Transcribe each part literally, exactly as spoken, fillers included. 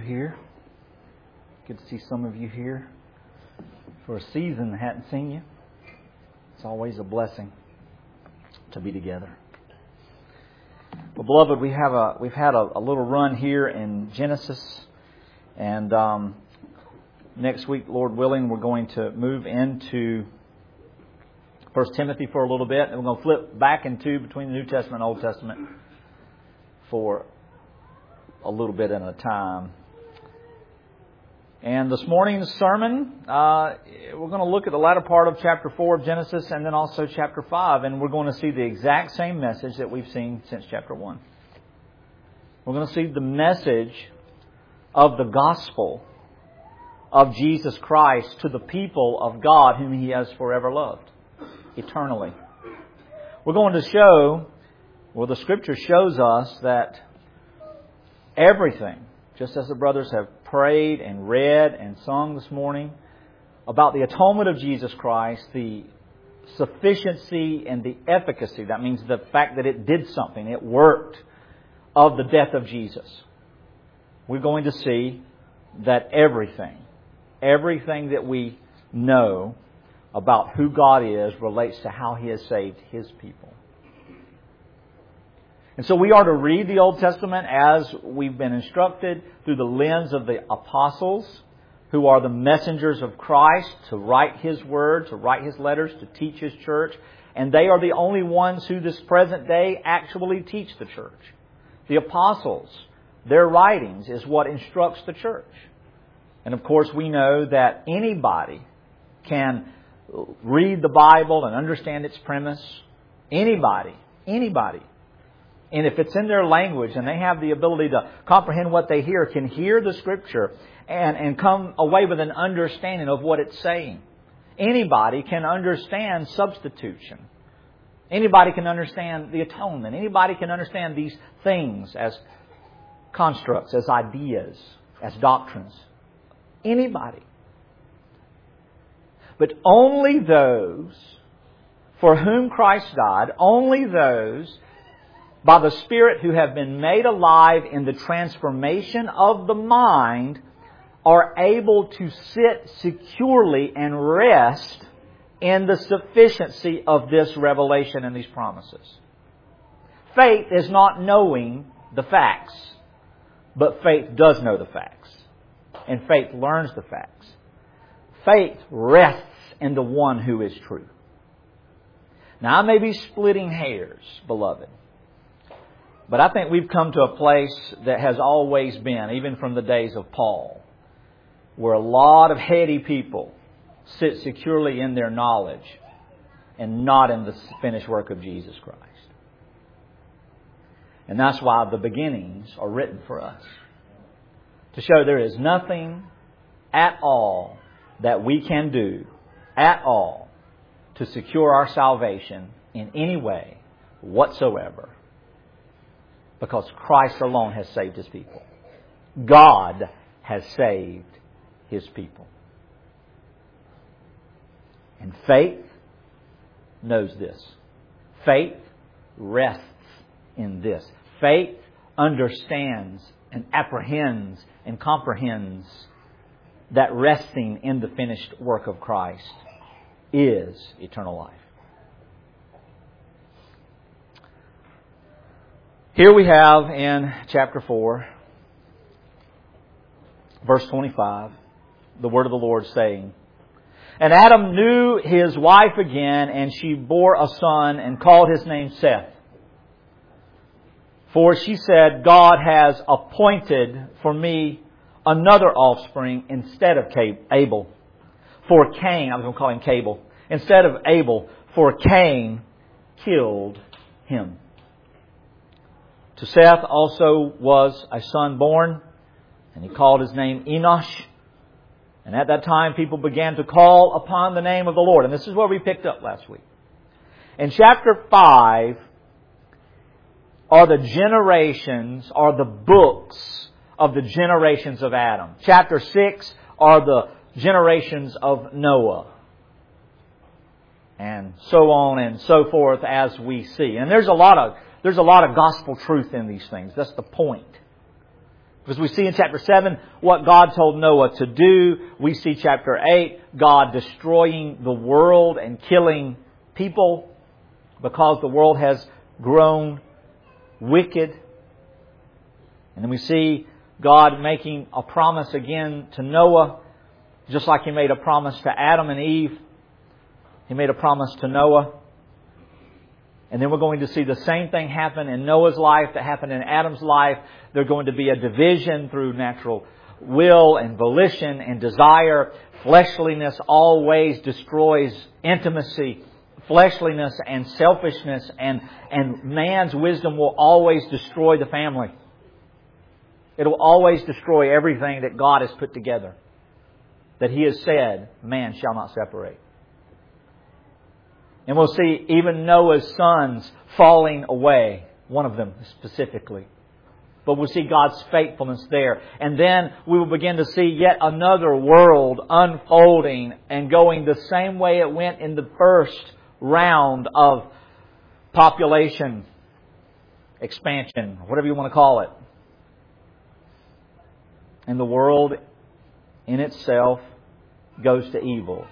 here. Good to see some of you here. For a season, I hadn't seen you. It's always a blessing to be together. Well, beloved, we have a we've had a, a little run here in Genesis, and um, next week, Lord willing, we're going to move into First Timothy for a little bit, and we're going to flip back into between the New Testament and Old Testament for a little bit at a time. And this morning's sermon, uh, we're going to look at the latter part of chapter four of Genesis and then also chapter five. And we're going to see the exact same message that we've seen since chapter one. We're going to see the message of the gospel of Jesus Christ to the people of God whom He has forever loved, eternally. We're going to show, well, the Scripture shows us that everything, just as the brothers have prayed and read and sung this morning about the atonement of Jesus Christ, the sufficiency and the efficacy, that means the fact that it did something, it worked, of the death of Jesus. We're going to see that everything, everything that we know about who God is relates to how He has saved His people. And so we are to read the Old Testament as we've been instructed through the lens of the apostles, who are the messengers of Christ to write His Word, to write His letters, to teach His church. And they are the only ones who this present day actually teach the church. The apostles, their writings is what instructs the church. And of course we know that anybody can read the Bible and understand its premise. Anybody, anybody. And if it's in their language and they have the ability to comprehend what they hear, can hear the Scripture and, and come away with an understanding of what it's saying. Anybody can understand substitution. Anybody can understand the atonement. Anybody can understand these things as constructs, as ideas, as doctrines. Anybody. But only those for whom Christ died, only those by the Spirit who have been made alive in the transformation of the mind, are able to sit securely and rest in the sufficiency of this revelation and these promises. Faith is not knowing the facts, but faith does know the facts. And faith learns the facts. Faith rests in the one who is true. Now, I may be splitting hairs, beloved. But I think we've come to a place that has always been, even from the days of Paul, where a lot of heady people sit securely in their knowledge and not in the finished work of Jesus Christ. And that's why the beginnings are written for us. To show there is nothing at all that we can do at all to secure our salvation in any way whatsoever. Because Christ alone has saved His people. God has saved His people. And faith knows this. Faith rests in this. Faith understands and apprehends and comprehends that resting in the finished work of Christ is eternal life. Here we have in chapter four, verse twenty-five, the word of the Lord saying, "And Adam knew his wife again, and she bore a son and called his name Seth. For she said, God has appointed for me another offspring instead of Abel. For Cain," I was going to call him Cable, "instead of Abel, for Cain killed him. To Seth also was a son born, and he called his name Enosh. And at that time people began to call upon the name of the Lord." And this is where we picked up last week. In chapter five are the generations, are the books of the generations of Adam. Chapter six are the generations of Noah. And so on and so forth as we see. And there's a lot of There's a lot of gospel truth in these things. That's the point. As we see in chapter seven what God told Noah to do, we see chapter eight, God destroying the world and killing people because the world has grown wicked. And then we see God making a promise again to Noah, just like He made a promise to Adam and Eve. He made a promise to Noah. And then we're going to see the same thing happen in Noah's life that happened in Adam's life. There's going to be a division through natural will and volition and desire. Fleshliness always destroys intimacy. Fleshliness and selfishness and, and man's wisdom will always destroy the family. It will always destroy everything that God has put together. That He has said, man shall not separate. And we'll see even Noah's sons falling away. One of them specifically. But we'll see God's faithfulness there. And then we will begin to see yet another world unfolding and going the same way it went in the first round of population expansion, whatever you want to call it. And the world in itself goes to evil.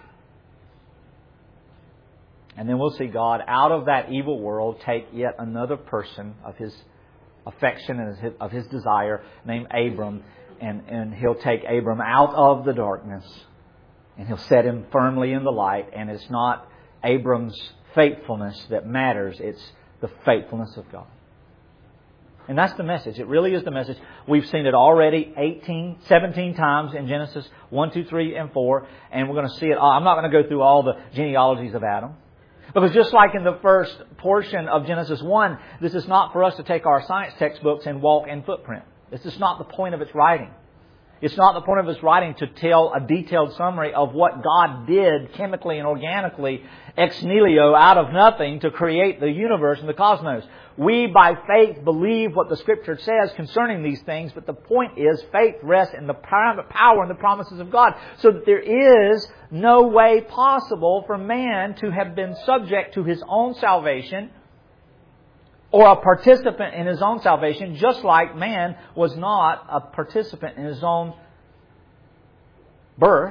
And then we'll see God out of that evil world take yet another person of His affection and of His desire named Abram. And, and He'll take Abram out of the darkness. And He'll set him firmly in the light. And it's not Abram's faithfulness that matters. It's the faithfulness of God. And that's the message. It really is the message. We've seen it already eighteen, seventeen times in Genesis one, two, three, and four. And we're going to see it. I'm not going to go through all the genealogies of Adam. Because just like in the first portion of Genesis one, this is not for us to take our science textbooks and walk in footprint. This is not the point of its writing. It's not the point of its writing to tell a detailed summary of what God did chemically and organically ex nihilo, out of nothing, to create the universe and the cosmos. We, by faith, believe what the Scripture says concerning these things, but the point is faith rests in the power and the promises of God. So that there is no way possible for man to have been subject to his own salvation or a participant in his own salvation, just like man was not a participant in his own birth,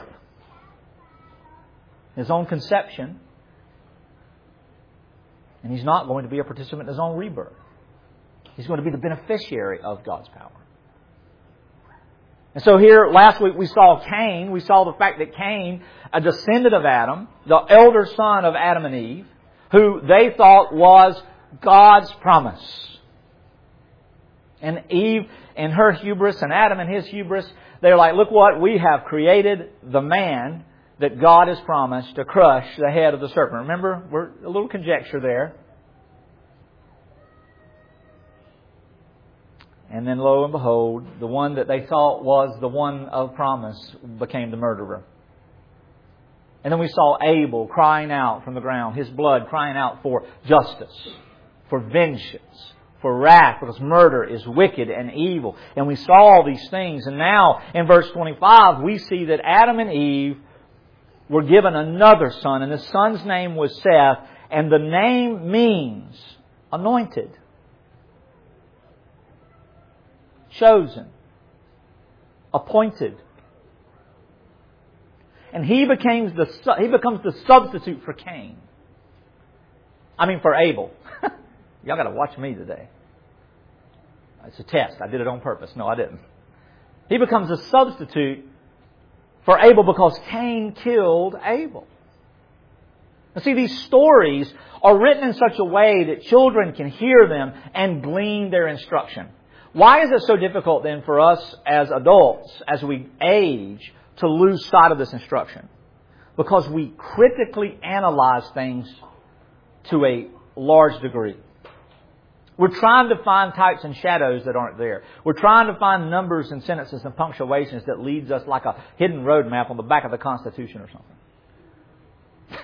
his own conception, and he's not going to be a participant in his own rebirth. He's going to be the beneficiary of God's power. And so here, last week we saw Cain. We saw the fact that Cain, a descendant of Adam, the elder son of Adam and Eve, who they thought was God's promise. And Eve and her hubris and Adam and his hubris, they're like, look what, we have created the man that God has promised to crush the head of the serpent. Remember, we're a little conjecture there. And then lo and behold, the one that they thought was the one of promise became the murderer. And then we saw Abel crying out from the ground, his blood crying out for justice, for vengeance, for wrath, because murder is wicked and evil. And we saw all these things. And now, in verse twenty-five, we see that Adam and Eve were given another son, and the son's name was Seth, and the name means anointed, chosen, appointed. And he becomes the he becomes the substitute for Cain. I mean, for Abel. Y'all got to watch me today. It's a test. I did it on purpose. No, I didn't. He becomes a substitute for Abel because Cain killed Abel. Now see, these stories are written in such a way that children can hear them and glean their instruction. Why is it so difficult then for us as adults, as we age, to lose sight of this instruction? Because we critically analyze things to a large degree. We're trying to find types and shadows that aren't there. We're trying to find numbers and sentences and punctuations that leads us like a hidden road map on the back of the Constitution or something.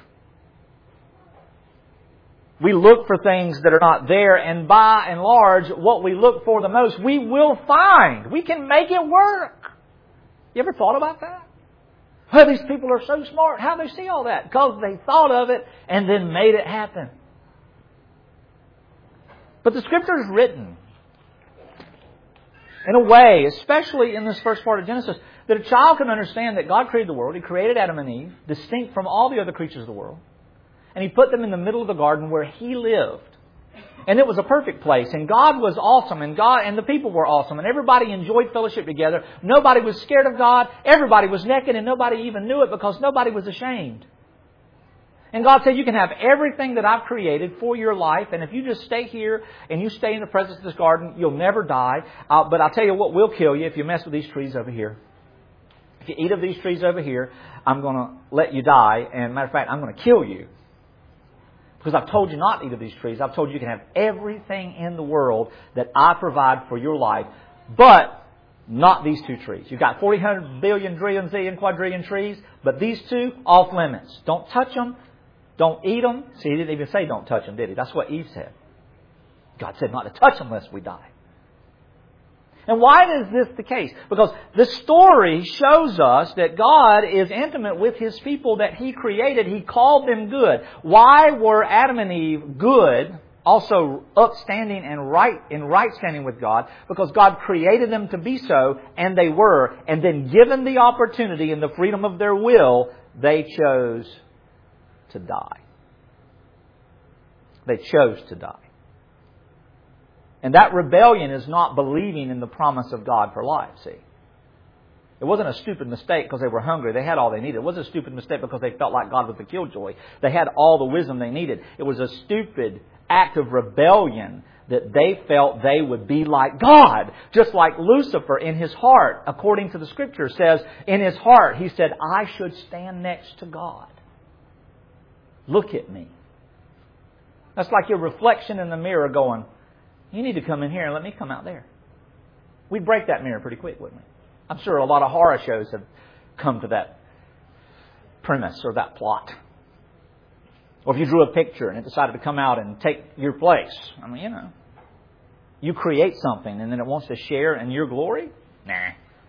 We look for things that are not there, and by and large, what we look for the most, we will find. We can make it work. You ever thought about that? Oh, these people are so smart. How do they see all that? Because they thought of it and then made it happen. But the Scripture is written in a way, especially in this first part of Genesis, that a child can understand that God created the world. He created Adam and Eve, distinct from all the other creatures of the world. And He put them in the middle of the garden where He lived. And it was a perfect place. And God was awesome. And God and the people were awesome. And everybody enjoyed fellowship together. Nobody was scared of God. Everybody was naked and nobody even knew it because nobody was ashamed. And God said, you can have everything that I've created for your life. And if you just stay here and you stay in the presence of this garden, you'll never die. Uh, but I'll tell you what will kill you if you mess with these trees over here. If you eat of these trees over here, I'm going to let you die. And matter of fact, I'm going to kill you. Because I've told you not to eat of these trees. I've told you you can have everything in the world that I provide for your life. But not these two trees. You've got forty, one hundred, billion, trillion, zillion, quadrillion trees. But these two, off limits. Don't touch them. Don't eat them. See, He didn't even say don't touch them, did He? That's what Eve said. God said not to touch them lest we die. And why is this the case? Because the story shows us that God is intimate with His people that He created. He called them good. Why were Adam and Eve good, also upstanding and right in right standing with God? Because God created them to be so, and they were. And then given the opportunity and the freedom of their will, they chose to die. They chose to die. And that rebellion is not believing in the promise of God for life, see. It wasn't a stupid mistake because they were hungry. They had all they needed. It wasn't a stupid mistake because they felt like God was the killjoy. They had all the wisdom they needed. It was a stupid act of rebellion that they felt they would be like God. Just like Lucifer in his heart, according to the Scripture, says in his heart, he said, I should stand next to God. Look at me. That's like your reflection in the mirror going, you need to come in here and let me come out there. We'd break that mirror pretty quick, wouldn't we? I'm sure a lot of horror shows have come to that premise or that plot. Or if you drew a picture and it decided to come out and take your place. I mean, you know. You create something and then it wants to share in your glory? Nah.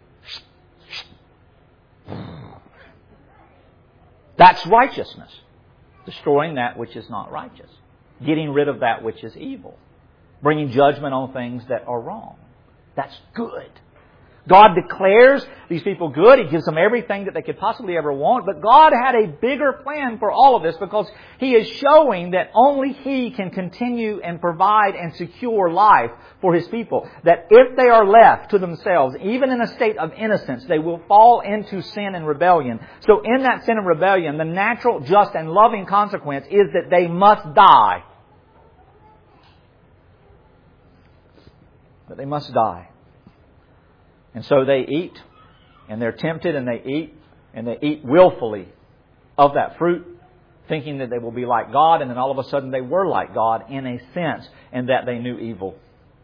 That's righteousness. Destroying that which is not righteous. Getting rid of that which is evil. Bringing judgment on things that are wrong. That's good. God declares these people good. He gives them everything that they could possibly ever want. But God had a bigger plan for all of this because He is showing that only He can continue and provide and secure life for His people. That if they are left to themselves, even in a state of innocence, they will fall into sin and rebellion. So in that sin and rebellion, the natural, just, and loving consequence is that they must die. But they must die. And so they eat, and they're tempted, and they eat, and they eat willfully of that fruit, thinking that they will be like God, and then all of a sudden they were like God in a sense, and that they knew evil.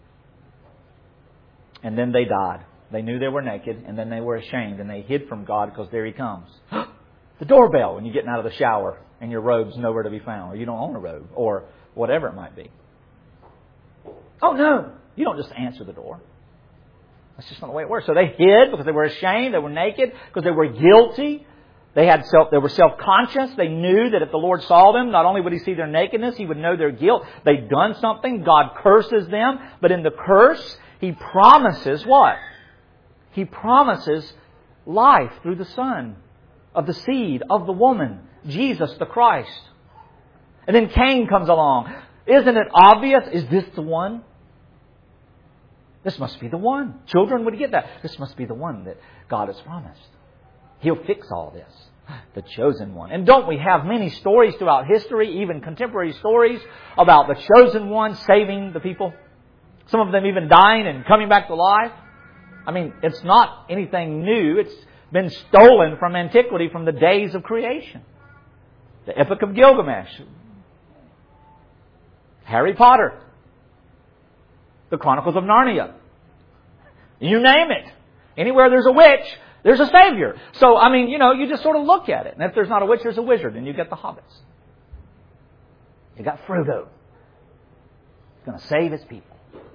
And then they died. They knew they were naked, and then they were ashamed, and they hid from God because there He comes. The doorbell when you're getting out of the shower, and your robe's nowhere to be found, or you don't own a robe, or whatever it might be. Oh no! You don't just answer the door. That's just not the way it works. So they hid because they were ashamed. They were naked because they were guilty. They had self. They were self-conscious. They knew that if the Lord saw them, not only would He see their nakedness, He would know their guilt. They'd done something. God curses them. But in the curse, He promises what? He promises life through the Son of the seed of the woman, Jesus the Christ. And then Cain comes along. Isn't it obvious? Is this the one? This must be the one. Children would get that. This must be the one that God has promised. He'll fix all this. The chosen one. And don't we have many stories throughout history, even contemporary stories, about the chosen one saving the people? Some of them even dying and coming back to life. I mean, it's not anything new. It's been stolen from antiquity, from the days of creation. The Epic of Gilgamesh. Harry Potter. The Chronicles of Narnia. You name it. Anywhere there's a witch, there's a savior. So, I mean, you know, you just sort of look at it. And if there's not a witch, there's a wizard. And you get the hobbits. You got Frodo. He's going to save his people.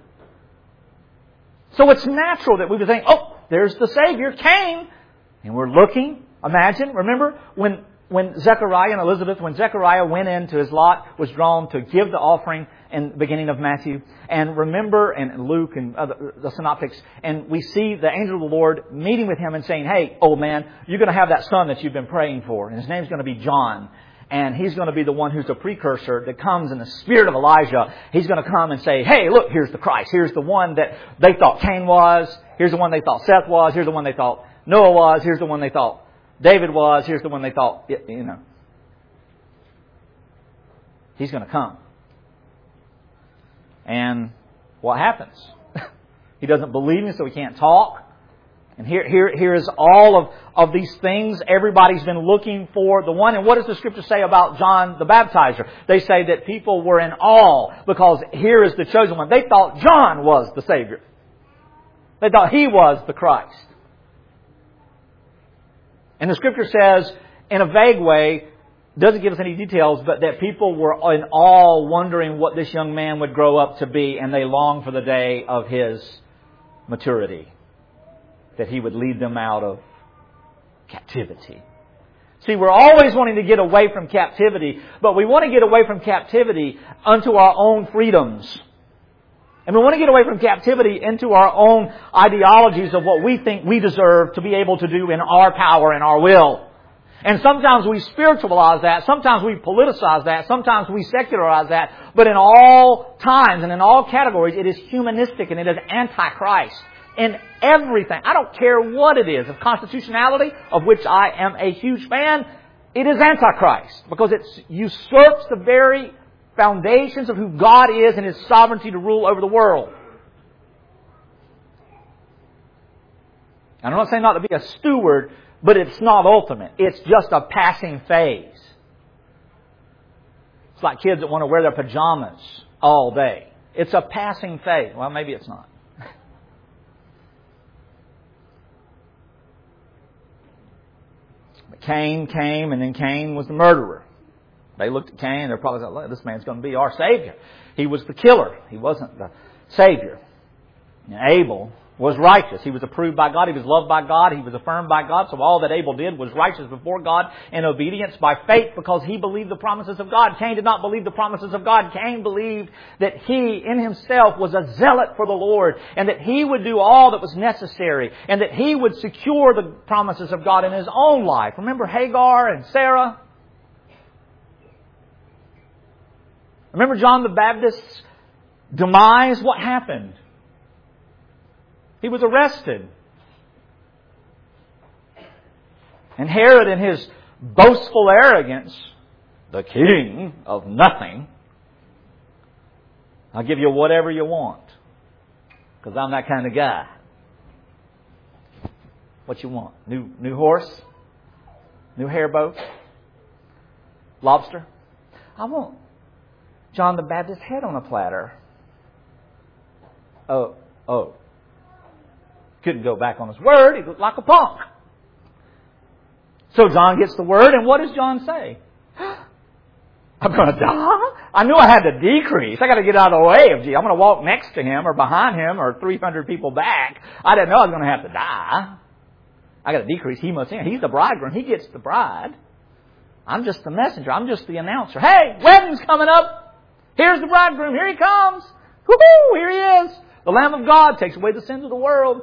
So it's natural that we would think, oh, there's the Savior, Cain. And we're looking. Imagine, remember, when, when Zechariah and Elizabeth, when Zechariah went into his lot, was drawn to give the offering, in the beginning of Matthew. And remember, and Luke and other, the synoptics, and we see the angel of the Lord meeting with him and saying, hey, old man, you're going to have that son that you've been praying for. And his name's going to be John. And he's going to be the one who's the precursor that comes in the spirit of Elijah. He's going to come and say, hey, look, here's the Christ. Here's the one that they thought Cain was. Here's the one they thought Seth was. Here's the one they thought Noah was. Here's the one they thought David was. Here's the one they thought, you know. He's going to come. And what happens? He doesn't believe me, so he can't talk. And here, here, here is all of, of these things. Everybody's been looking for the one. And what does the Scripture say about John the Baptizer? They say that people were in awe because here is the chosen one. They thought John was the Savior. They thought he was the Christ. And the Scripture says, in a vague way, doesn't give us any details, but that people were in awe wondering what this young man would grow up to be, and they longed for the day of his maturity. That he would lead them out of captivity. See, we're always wanting to get away from captivity, but we want to get away from captivity unto our own freedoms. And we want to get away from captivity into our own ideologies of what we think we deserve to be able to do in our power and our will. And sometimes we spiritualize that, sometimes we politicize that, sometimes we secularize that, but in all times and in all categories, it is humanistic and it is anti-Christ. In everything. I don't care what it is. Of constitutionality, of which I am a huge fan, it is antichrist. Because it usurps the very foundations of who God is and His sovereignty to rule over the world. And I'm not saying not to be a steward, but it's not ultimate. It's just a passing phase. It's like kids that want to wear their pajamas all day. It's a passing phase. Well, maybe it's not. Cain came, and then Cain was the murderer. They looked at Cain, and they're probably like, this man's going to be our Savior. He was the killer. He wasn't the Savior. And Abel was righteous. He was approved by God. He was loved by God. He was affirmed by God. So all that Abel did was righteous before God in obedience by faith because he believed the promises of God. Cain did not believe the promises of God. Cain believed that he in himself was a zealot for the Lord and that he would do all that was necessary and that he would secure the promises of God in his own life. Remember Hagar and Sarah? Remember John the Baptist's demise? What happened? He was arrested. And Herod, in his boastful arrogance, the king of nothing, I'll give you whatever you want, because I'm that kind of guy. What you want? New new horse? New hairboat? Lobster? I want John the Baptist's head on a platter. Oh, oh. Couldn't go back on his word. He looked like a punk. So John gets the word, and what does John say? I'm going to die? I knew I had to decrease. I got to get out of the way of Jesus. I'm going to walk next to him or behind him or three hundred people back. I didn't know I was going to have to die. I got to decrease. He must enter. He's the bridegroom. He gets the bride. I'm just the messenger. I'm just the announcer. Hey, wedding's coming up. Here's the bridegroom. Here he comes. Woo-hoo, here he is. The Lamb of God takes away the sins of the world.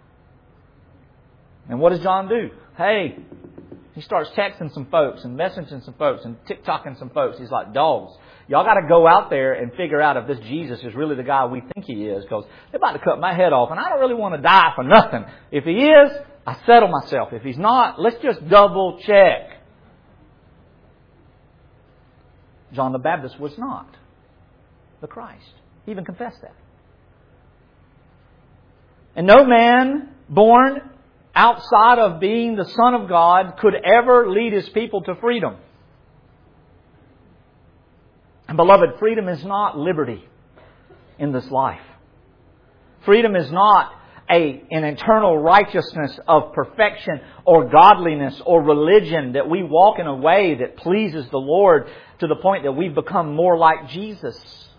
And what does John do? Hey, he starts texting some folks and messaging some folks and TikToking some folks. He's like, dogs, y'all got to go out there and figure out if this Jesus is really the guy we think he is, because they're about to cut my head off and I don't really want to die for nothing. If he is, I settle myself. If he's not, let's just double check. John the Baptist was not the Christ. He even confessed that. And no man born outside of being the Son of God could ever lead His people to freedom. And beloved, freedom is not liberty in this life. Freedom is not a, an internal righteousness of perfection or godliness or religion that we walk in a way that pleases the Lord to the point that we become more like Jesus.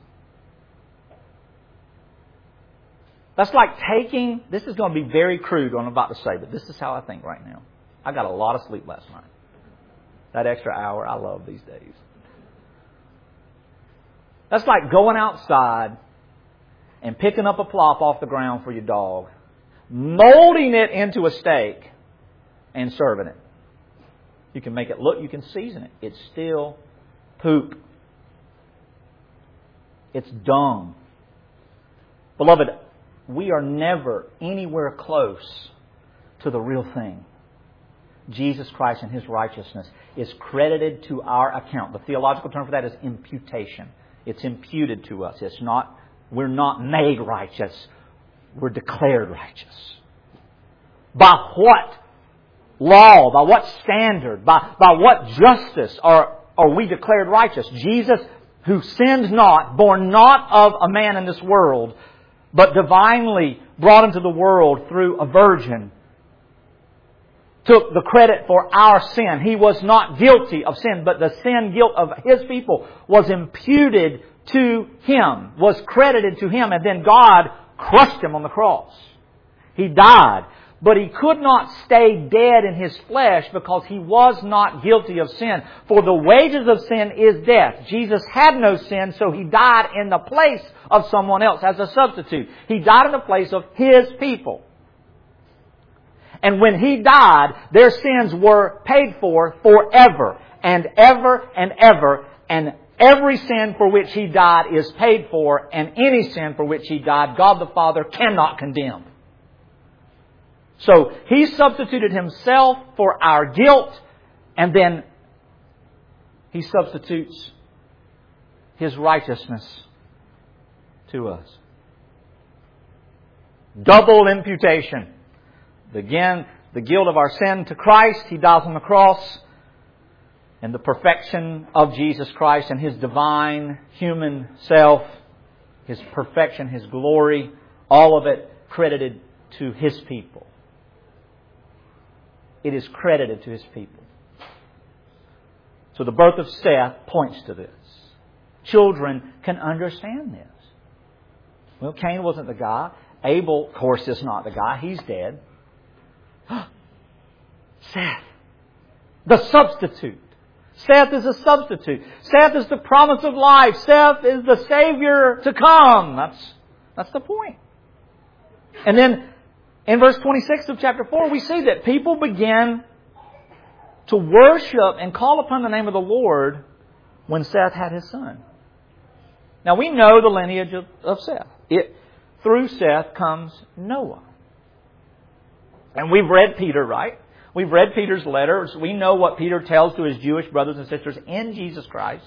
That's like taking, this is going to be very crude what I'm about to say, but this is how I think right now. I got a lot of sleep last night. That extra hour, I love these days. That's like going outside and picking up a plop off the ground for your dog, molding it into a steak, and serving it. You can make it look, you can season it. It's still poop. It's dung. Beloved, we are never anywhere close to the real thing. Jesus Christ and His righteousness is credited to our account. The theological term for that is imputation. It's imputed to us. It's not, we're not made righteous. We're declared righteous. By what law? By what standard? By, by what justice are, are we declared righteous? Jesus, who sinned not, born not of a man in this world, but divinely brought into the world through a virgin, took the credit for our sin. He was not guilty of sin, but the sin guilt of His people was imputed to Him, was credited to Him, and then God crushed Him on the cross. He died, but He could not stay dead in His flesh because He was not guilty of sin. For the wages of sin is death. Jesus had no sin, so He died in the place of someone else as a substitute. He died in the place of His people. And when He died, their sins were paid for forever and ever and ever. And every sin for which He died is paid for. And any sin for which He died, God the Father cannot condemn. So He substituted Himself for our guilt. And then He substitutes His righteousness to us. Double imputation. Again, the guilt of our sin to Christ. He dies on the cross. And the perfection of Jesus Christ and His divine human self, His perfection, His glory, all of it credited to His people. It is credited to His people. So the birth of Seth points to this. Children can understand this. Well, Cain wasn't the guy. Abel, of course, is not the guy. He's dead. Seth, the substitute. Seth is a substitute. Seth is the promise of life. Seth is the Savior to come. That's, that's the point. And then in verse twenty-six of chapter four, we see that people began to worship and call upon the name of the Lord when Seth had his son. Now we know the lineage of, of Seth. It, through Seth comes Noah. And we've read Peter, right? We've read Peter's letters. We know what Peter tells to his Jewish brothers and sisters in Jesus Christ.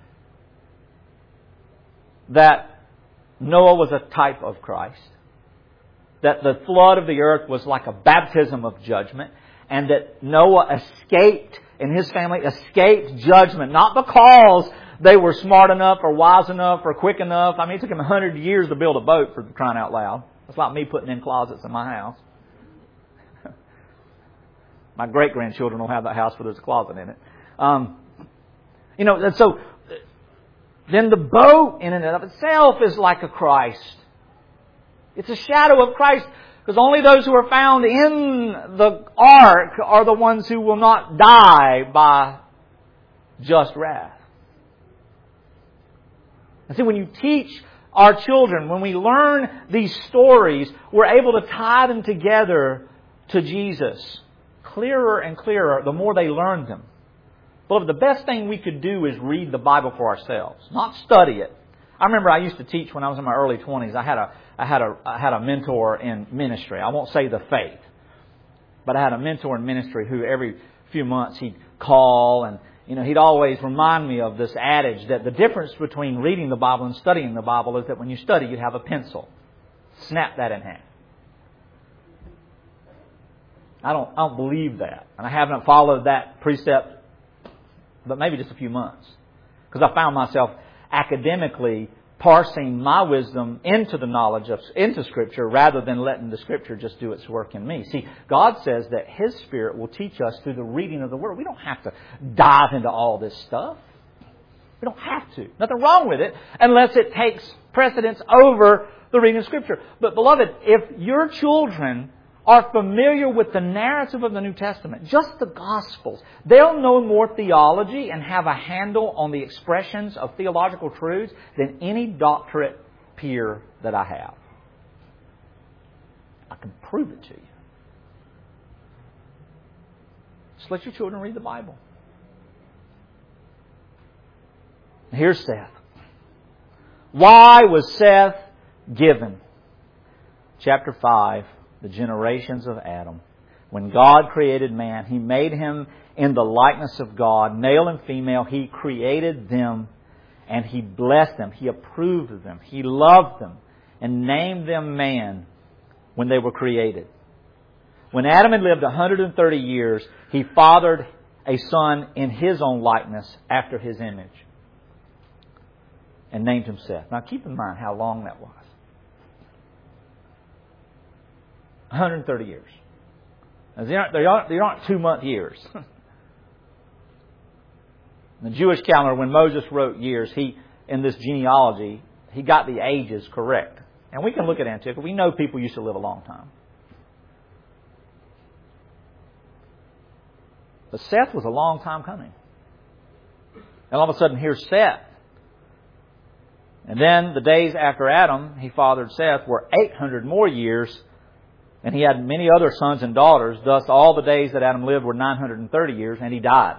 That Noah was a type of Christ. That the flood of the earth was like a baptism of judgment. And that Noah escaped, and his family escaped judgment. Not because they were smart enough or wise enough or quick enough. I mean, it took them a hundred years to build a boat, for crying out loud. It's like me putting in closets in my house. My great-grandchildren will have that house where there's a closet in it. Um, you know, and so then the boat in and of itself is like a Christ. It's a shadow of Christ, because only those who are found in the ark are the ones who will not die by just wrath. And see, when you teach our children, when we learn these stories, we're able to tie them together to Jesus. Clearer and clearer the more they learn them. Beloved, the best thing we could do is read the Bible for ourselves, not study it. I remember I used to teach when I was in my early twenties. I had a I had a I had a mentor in ministry. I won't say the faith, but I had a mentor in ministry who every few months he'd call, and you know he'd always remind me of this adage that the difference between reading the Bible and studying the Bible is that when you study, you have a pencil. Snap that in half. I don't, I don't believe that. And I haven't followed that precept, but maybe just a few months. Because I found myself academically parsing my wisdom into the knowledge of, into Scripture rather than letting the Scripture just do its work in me. See, God says that His Spirit will teach us through the reading of the Word. We don't have to dive into all this stuff. We don't have to. Nothing wrong with it unless it takes precedence over the reading of Scripture. But beloved, if your children are familiar with the narrative of the New Testament, just the Gospels, they'll know more theology and have a handle on the expressions of theological truths than any doctorate peer that I have. I can prove it to you. Just let your children read the Bible. Here's Seth. Why was Seth given? Chapter five, the generations of Adam. When God created man, He made him in the likeness of God. Male and female, He created them and He blessed them. He approved of them. He loved them and named them man when they were created. When Adam had lived one hundred thirty years, he fathered a son in his own likeness after his image and named him Seth. Now keep in mind how long that was. one hundred thirty years. Now, they aren't, they aren't, they aren't two-month years. In the Jewish calendar, when Moses wrote years, he in this genealogy, he got the ages correct. And we can look at antiquity. We know people used to live a long time. But Seth was a long time coming. And all of a sudden, here's Seth. And then the days after Adam, he fathered Seth, were eight hundred more years. And he had many other sons and daughters. Thus, all the days that Adam lived were nine hundred thirty years, and he died.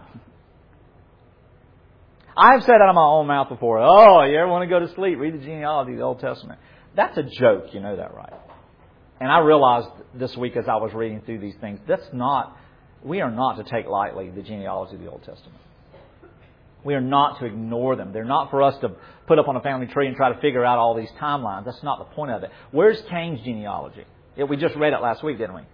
I've said out of my own mouth before, oh, you ever want to go to sleep? Read the genealogy of the Old Testament. That's a joke, you know that, right? And I realized this week as I was reading through these things, that's not, we are not to take lightly the genealogy of the Old Testament. We are not to ignore them. They're not for us to put up on a family tree and try to figure out all these timelines. That's not the point of it. Where's Cain's genealogy? Yeah, we just read it last week, didn't we?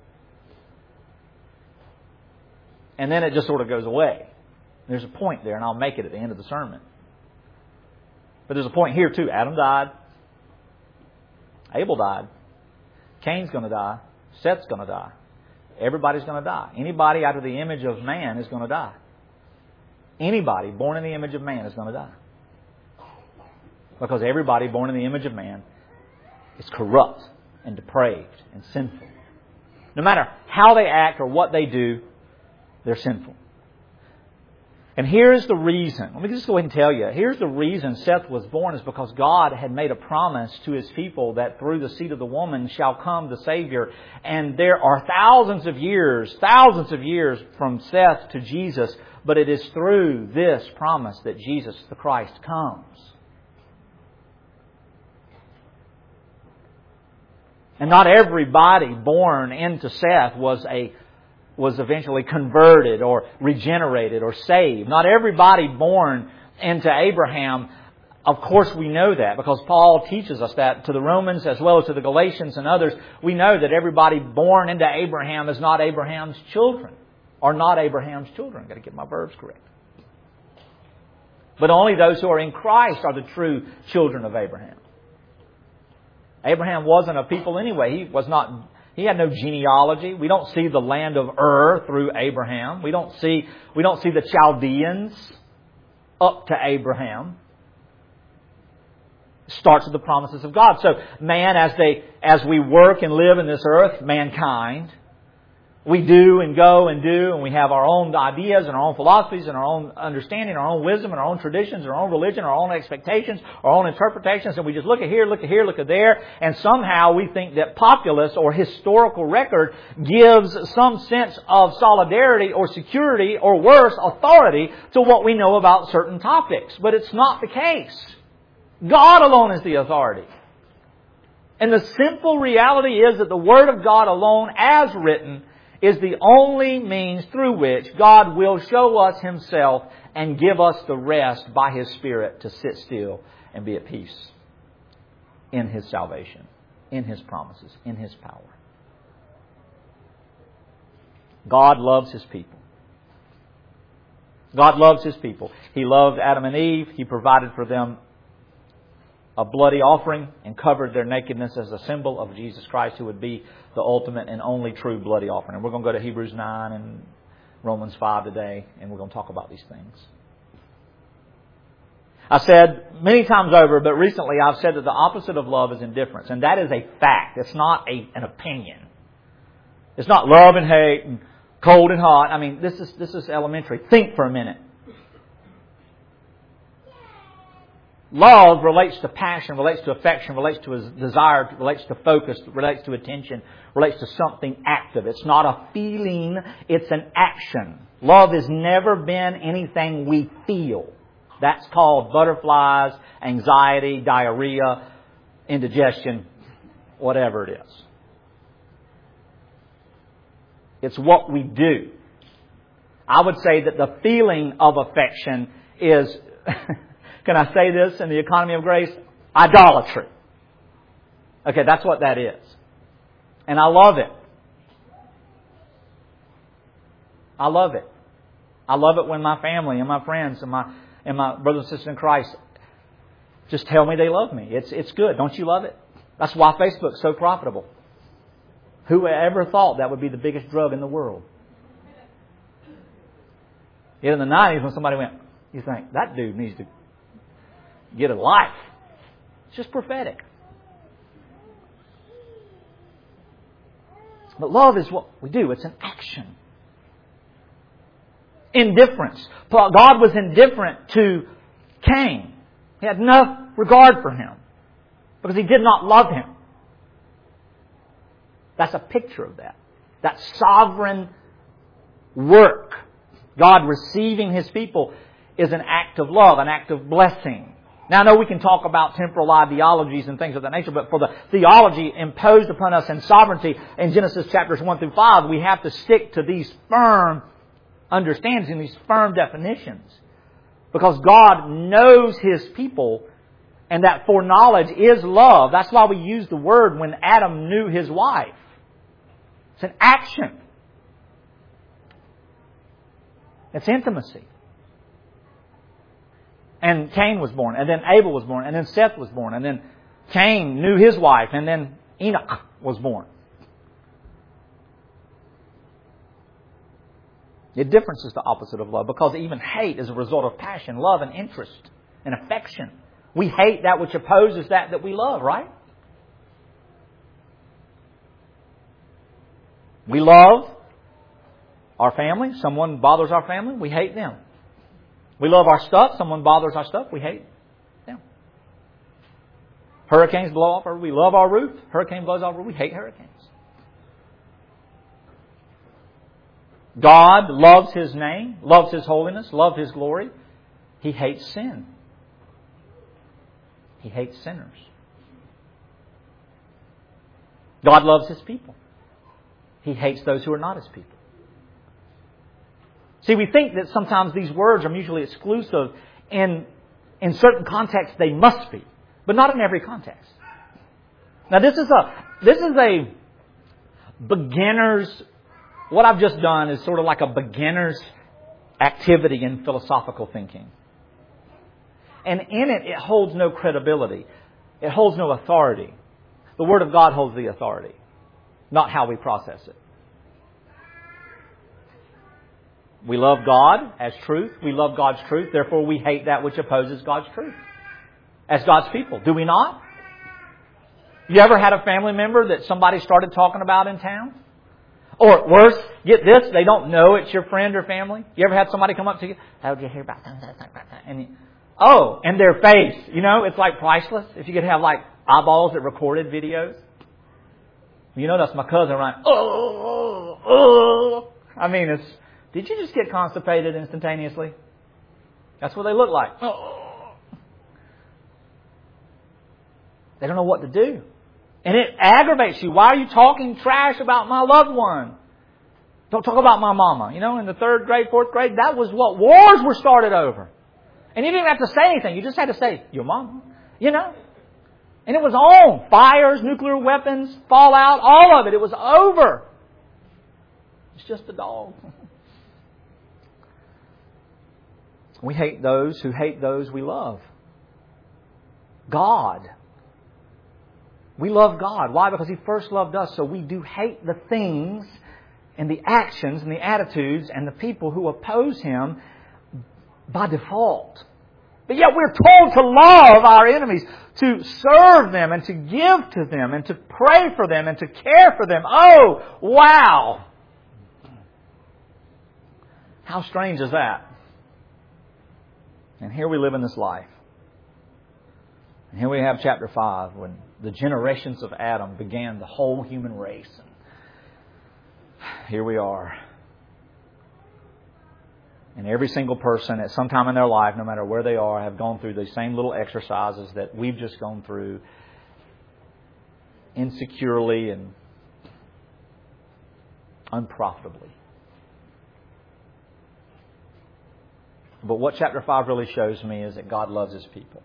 And then it just sort of goes away. There's a point there, and I'll make it at the end of the sermon. But there's a point here too. Adam died. Abel died. Cain's going to die. Seth's going to die. Everybody's going to die. Anybody out of the image of man is going to die. Anybody born in the image of man is going to die. Because everybody born in the image of man is corrupt and depraved and sinful. No matter how they act or what they do, they're sinful. And here's the reason. Let me just go ahead and tell you. Here's the reason Seth was born is because God had made a promise to His people that through the seed of the woman shall come the Savior. And there are thousands of years, thousands of years from Seth to Jesus. But it is through this promise that Jesus the Christ comes. And not everybody born into Seth was a was eventually converted or regenerated or saved. Not everybody born into Abraham, of course we know that because Paul teaches us that to the Romans as well as to the Galatians and others. We know that everybody born into Abraham is not Abraham's children or not Abraham's children. I've got to get my verbs correct. But only those who are in Christ are the true children of Abraham. Abraham wasn't a people anyway. He was not... He had no genealogy. We don't see the land of Ur through Abraham. We don't see, we don't see the Chaldeans up to Abraham. It starts with the promises of God. So man, as they, as we work and live in this earth, mankind, we do and go and do, and we have our own ideas and our own philosophies and our own understanding, our own wisdom and our own traditions, our own religion, our own expectations, our own interpretations, and we just look at here, look at here, look at there, and somehow we think that populace or historical record gives some sense of solidarity or security or worse, authority to what we know about certain topics. But it's not the case. God alone is the authority. And the simple reality is that the Word of God alone, as written, is the only means through which God will show us Himself and give us the rest by His Spirit to sit still and be at peace in His salvation, in His promises, in His power. God loves His people. God loves His people. He loved Adam and Eve. He provided for them a bloody offering and covered their nakedness as a symbol of Jesus Christ, who would be the ultimate and only true bloody offering. And we're going to go to Hebrews nine and Romans five today, and we're going to talk about these things. I said many times over, but recently I've said that the opposite of love is indifference. And that is a fact. It's not a, an opinion. It's not love and hate and cold and hot. I mean, this is this is elementary. Think for a minute. Love relates to passion, relates to affection, relates to a desire, relates to focus, relates to attention, relates to something active. It's not a feeling, it's an action. Love has never been anything we feel. That's called butterflies, anxiety, diarrhea, indigestion, whatever it is. It's what we do. I would say that the feeling of affection is, can I say this in the economy of grace? Idolatry. Okay, that's what that is. And I love it. I love it. I love it when my family and my friends and my and my brothers and sisters in Christ just tell me they love me. It's it's good. Don't you love it? That's why Facebook's so profitable. Who ever thought that would be the biggest drug in the world? Yet in the nineties when somebody went, you think, that dude needs to get a life. It's just prophetic. But love is what we do. It's an action. Indifference. God was indifferent to Cain. He had no regard for him because he did not love him. That's a picture of that. That sovereign work. God receiving His people is an act of love, an act of blessing. Now I know we can talk about temporal ideologies and things of that nature, but for the theology imposed upon us in sovereignty in Genesis chapters one through five, we have to stick to these firm understandings and these firm definitions. Because God knows His people, and that foreknowledge is love. That's why we use the word when Adam knew his wife. It's an action. It's intimacy. And Cain was born, and then Abel was born, and then Seth was born, and then Cain knew his wife, and then Enoch was born. Indifference is the opposite of love, because even hate is a result of passion, love, and interest, and affection. We hate that which opposes that that we love, right? We love our family. Someone bothers our family, we hate them. We love our stuff. Someone bothers our stuff, we hate them. Hurricanes blow off our roof. We love our roof. Hurricane blows off our roof. We hate hurricanes. God loves His name, loves His holiness, loves His glory. He hates sin. He hates sinners. God loves His people. He hates those who are not His people. See, we think that sometimes these words are mutually exclusive. In, in certain contexts, they must be. But not in every context. Now, this is a, this is a beginner's, what I've just done is sort of like a beginner's activity in philosophical thinking. And in it, it holds no credibility. It holds no authority. The Word of God holds the authority, not how we process it. We love God as truth. We love God's truth. Therefore, we hate that which opposes God's truth. As God's people. Do we not? You ever had a family member that somebody started talking about in town? Or worse, get this, they don't know it's your friend or family. You ever had somebody come up to you? How did you hear about that? And you, oh, and their face. You know, it's like priceless. If you could have like eyeballs that recorded videos. You know, that's my cousin, right? Oh, oh. I mean, it's... Did you just get constipated instantaneously? That's what they look like. Oh. They don't know what to do. And it aggravates you. Why are you talking trash about my loved one? Don't talk about my mama. You know, in the third grade, fourth grade, that was what wars were started over. And you didn't have to say anything. You just had to say, your mama. You know? And it was on. Fires, nuclear weapons, fallout, all of it. It was over. It's just a dog. We hate those who hate those we love. God. We love God. Why? Because He first loved us. So we do hate the things and the actions and the attitudes and the people who oppose Him by default. But yet we're told to love our enemies, to serve them and to give to them and to pray for them and to care for them. Oh, wow! How strange is that? And here we live in this life. And here we have chapter five, when the generations of Adam began the whole human race. And here we are. And every single person at some time in their life, no matter where they are, have gone through these same little exercises that we've just gone through insecurely and unprofitably. But what chapter five really shows me is that God loves His people.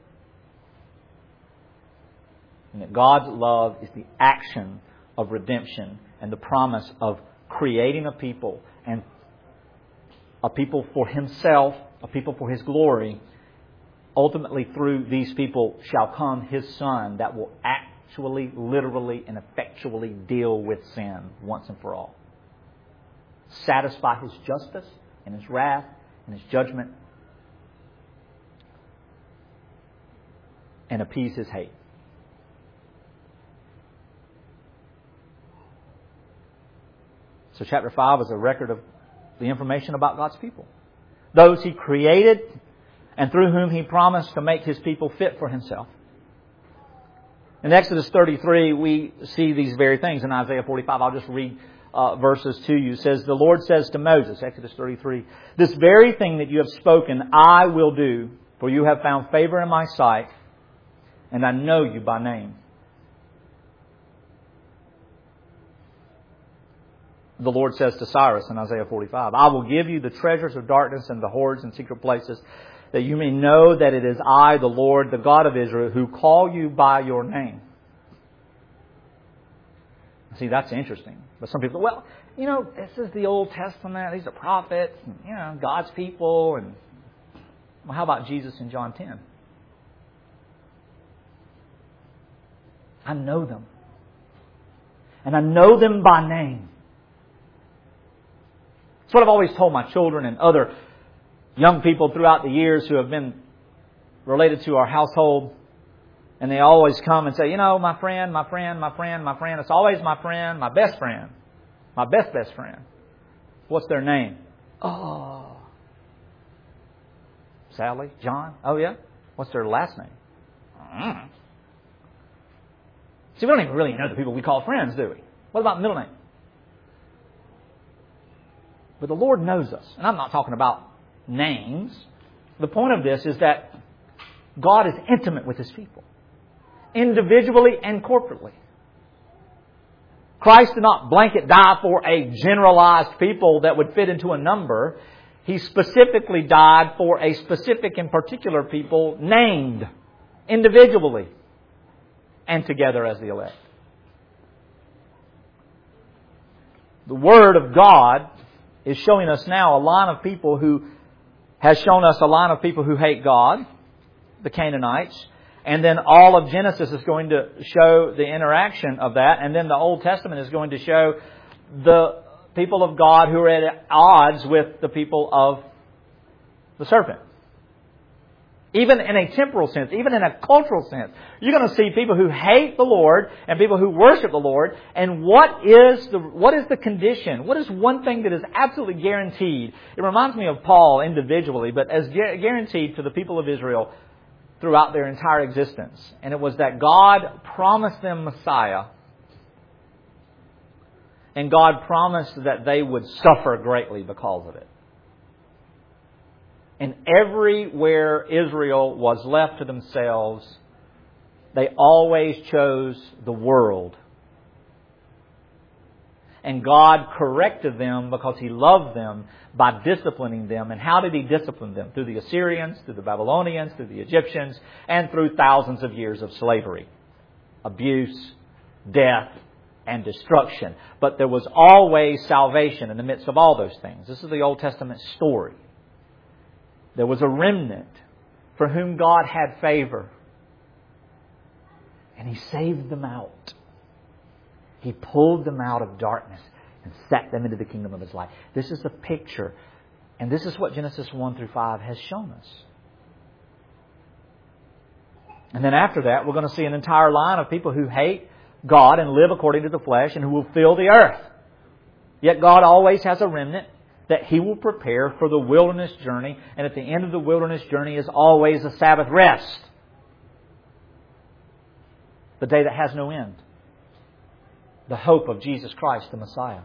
And that God's love is the action of redemption and the promise of creating a people, and a people for Himself, a people for His glory. Ultimately, through these people shall come His Son that will actually, literally, and effectually deal with sin once and for all. Satisfy His justice and His wrath and His judgment, and appease His hate. So chapter five is a record of the information about God's people. Those He created and through whom He promised to make His people fit for Himself. In Exodus thirty-three, we see these very things. In Isaiah forty-five, I'll just read uh, verses to you. It says, the Lord says to Moses, Exodus thirty-three, this very thing that you have spoken, I will do, for you have found favor in my sight, and I know you by name. The Lord says to Cyrus in Isaiah forty-five, I will give you the treasures of darkness and the hoards and secret places, that you may know that it is I, the Lord, the God of Israel, who call you by your name. See, that's interesting. But some people, well, you know, this is the Old Testament. These are prophets, and, you know, God's people. And well, how about Jesus in John ten? I know them. And I know them by name. It's what I've always told my children and other young people throughout the years who have been related to our household. And they always come and say, you know, my friend, my friend, my friend, my friend. It's always my friend, my best friend. My best, best friend. What's their name? Oh. Sally? John? Oh, yeah? What's their last name? Mm. See, we don't even really know the people we call friends, do we? What about middle name? But the Lord knows us. And I'm not talking about names. The point of this is that God is intimate with His people, individually and corporately. Christ did not blanket die for a generalized people that would fit into a number. He specifically died for a specific and particular people named individually and together as the elect. The Word of God is showing us now a line of people who has shown us a line of people who hate God, the Canaanites. And then all of Genesis is going to show the interaction of that. And then the Old Testament is going to show the people of God who are at odds with the people of the serpent. Even in a temporal sense, even in a cultural sense, you're going to see people who hate the Lord and people who worship the Lord. And what is the what is the condition? What is one thing that is absolutely guaranteed? It reminds me of Paul individually, but as guaranteed to the people of Israel throughout their entire existence. And it was that God promised them Messiah. And God promised that they would suffer greatly because of it. And everywhere Israel was left to themselves, they always chose the world. And God corrected them because He loved them by disciplining them. And how did He discipline them? Through the Assyrians, through the Babylonians, through the Egyptians, and through thousands of years of slavery, abuse, death, and destruction. But there was always salvation in the midst of all those things. This is the Old Testament story. There was a remnant for whom God had favor. And He saved them out. He pulled them out of darkness and set them into the kingdom of His light. This is the picture. And this is what Genesis one through five has shown us. And then after that, we're going to see an entire line of people who hate God and live according to the flesh and who will fill the earth. Yet God always has a remnant that He will prepare for the wilderness journey. And at the end of the wilderness journey is always a Sabbath rest. The day that has no end. The hope of Jesus Christ, the Messiah.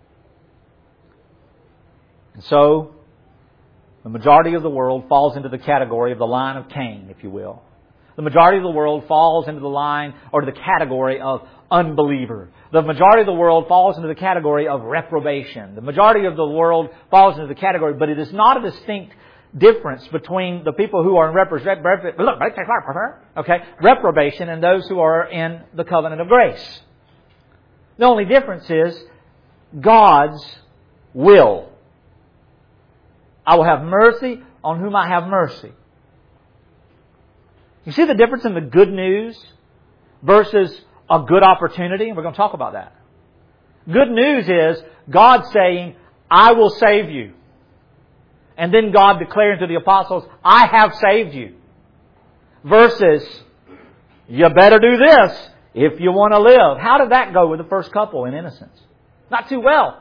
And so, the majority of the world falls into the category of the line of Cain, if you will. The majority of the world falls into the line or the category of unbeliever. The majority of the world falls into the category of reprobation. The majority of the world falls into the category, but it is not a distinct difference between the people who are in reprobation, okay, reprobation and those who are in the covenant of grace. The only difference is God's will. I will have mercy on whom I have mercy. You see the difference in the good news versus a good opportunity? And we're going to talk about that. Good news is God saying, I will save you. And then God declaring to the apostles, I have saved you. Versus, you better do this if you want to live. How did that go with the first couple in innocence? Not too well.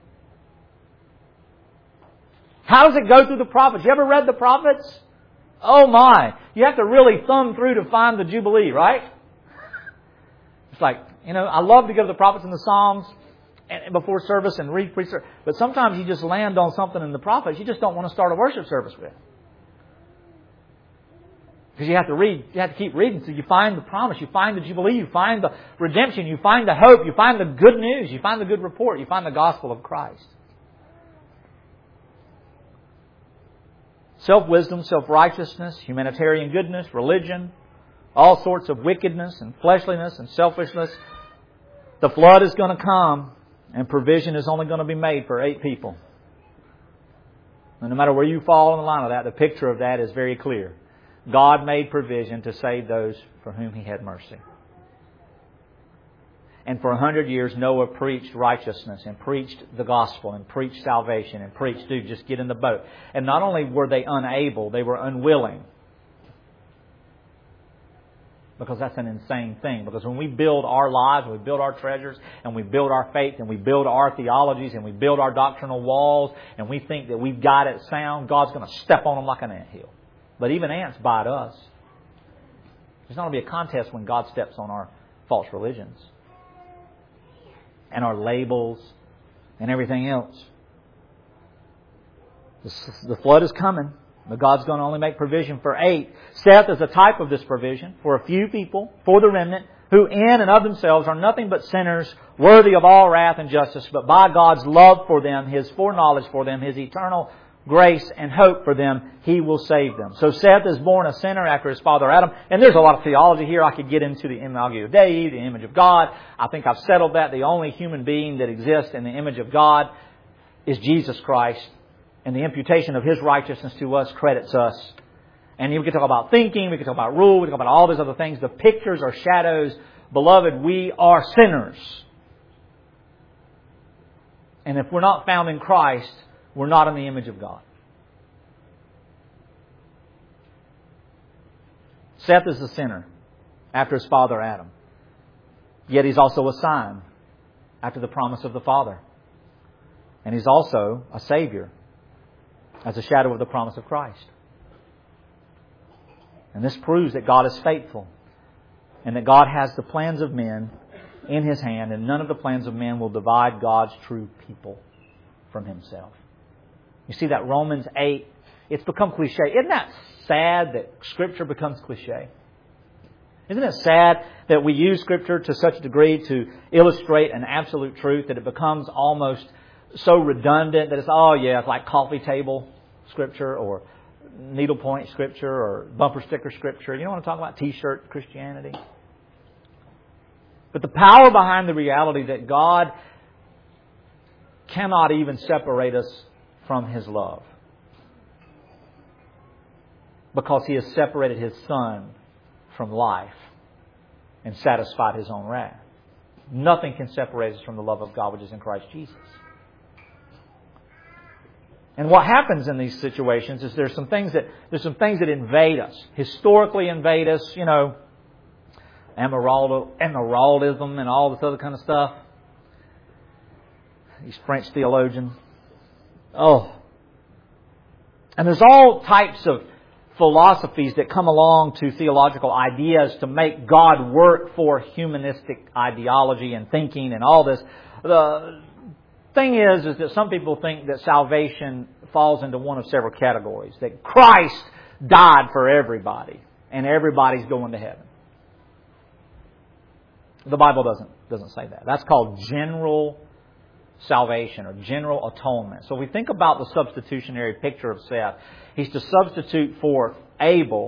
How does it go through the prophets? You ever read the prophets? Oh my. You have to really thumb through to find the Jubilee, right? It's like, you know, I love to go to the prophets and the Psalms and before service and read pre-service. But sometimes you just land on something in the prophets you just don't want to start a worship service with. Because you have to read, you have to keep reading so you find the promise, you find the Jubilee, you find the redemption, you find the hope, you find the good news, you find the good report, you find the gospel of Christ. Self-wisdom, self-righteousness, humanitarian goodness, religion, all sorts of wickedness and fleshliness and selfishness. The flood is going to come and provision is only going to be made for eight people. And no matter where you fall in the line of that, the picture of that is very clear. God made provision to save those for whom He had mercy. And for a hundred years, Noah preached righteousness and preached the gospel and preached salvation and preached, dude, just get in the boat. And not only were they unable, they were unwilling. Because that's an insane thing. Because when we build our lives, we build our treasures, and we build our faith, and we build our theologies, and we build our doctrinal walls, and we think that we've got it sound, God's going to step on them like an anthill. But even ants bite us. There's not going to be a contest when God steps on our false religions and our labels and everything else. The flood is coming, but God's going to only make provision for eight. Seth is a type of this provision for a few people, for the remnant, who in and of themselves are nothing but sinners, worthy of all wrath and justice, but by God's love for them, His foreknowledge for them, His eternal grace and hope for them, He will save them. So Seth is born a sinner after his father Adam. And there's a lot of theology here. I could get into the Imago Dei, the image of God. I think I've settled that. The only human being that exists in the image of God is Jesus Christ. And the imputation of His righteousness to us credits us. And we can talk about thinking, we can talk about rule, we can talk about all these other things. The pictures are shadows. Beloved, we are sinners. And if we're not found in Christ, we're not in the image of God. Seth is a sinner after his father Adam. Yet he's also a sign after the promise of the Father. And he's also a Savior as a shadow of the promise of Christ. And this proves that God is faithful and that God has the plans of men in His hand, and none of the plans of men will divide God's true people from Himself. You see that Romans eight, it's become cliche. Isn't that sad that Scripture becomes cliche? Isn't it sad that we use Scripture to such a degree to illustrate an absolute truth that it becomes almost so redundant that it's, oh yeah, it's like coffee table Scripture or needlepoint Scripture or bumper sticker Scripture. You know what I'm talking about? T-shirt Christianity. But the power behind the reality that God cannot even separate us from His love. Because He has separated His Son from life and satisfied His own wrath. Nothing can separate us from the love of God which is in Christ Jesus. And what happens in these situations is there's some things that there's some things that invade us, historically invade us, you know, Emeraldism and all this other kind of stuff. These French theologians. Oh. And there's all types of philosophies that come along to theological ideas to make God work for humanistic ideology and thinking and all this. The thing is, is that some people think that salvation falls into one of several categories. That Christ died for everybody and everybody's going to heaven. The Bible doesn't doesn't say that. That's called general salvation or general atonement. So we think about the substitutionary picture of Seth. He's to substitute for Abel,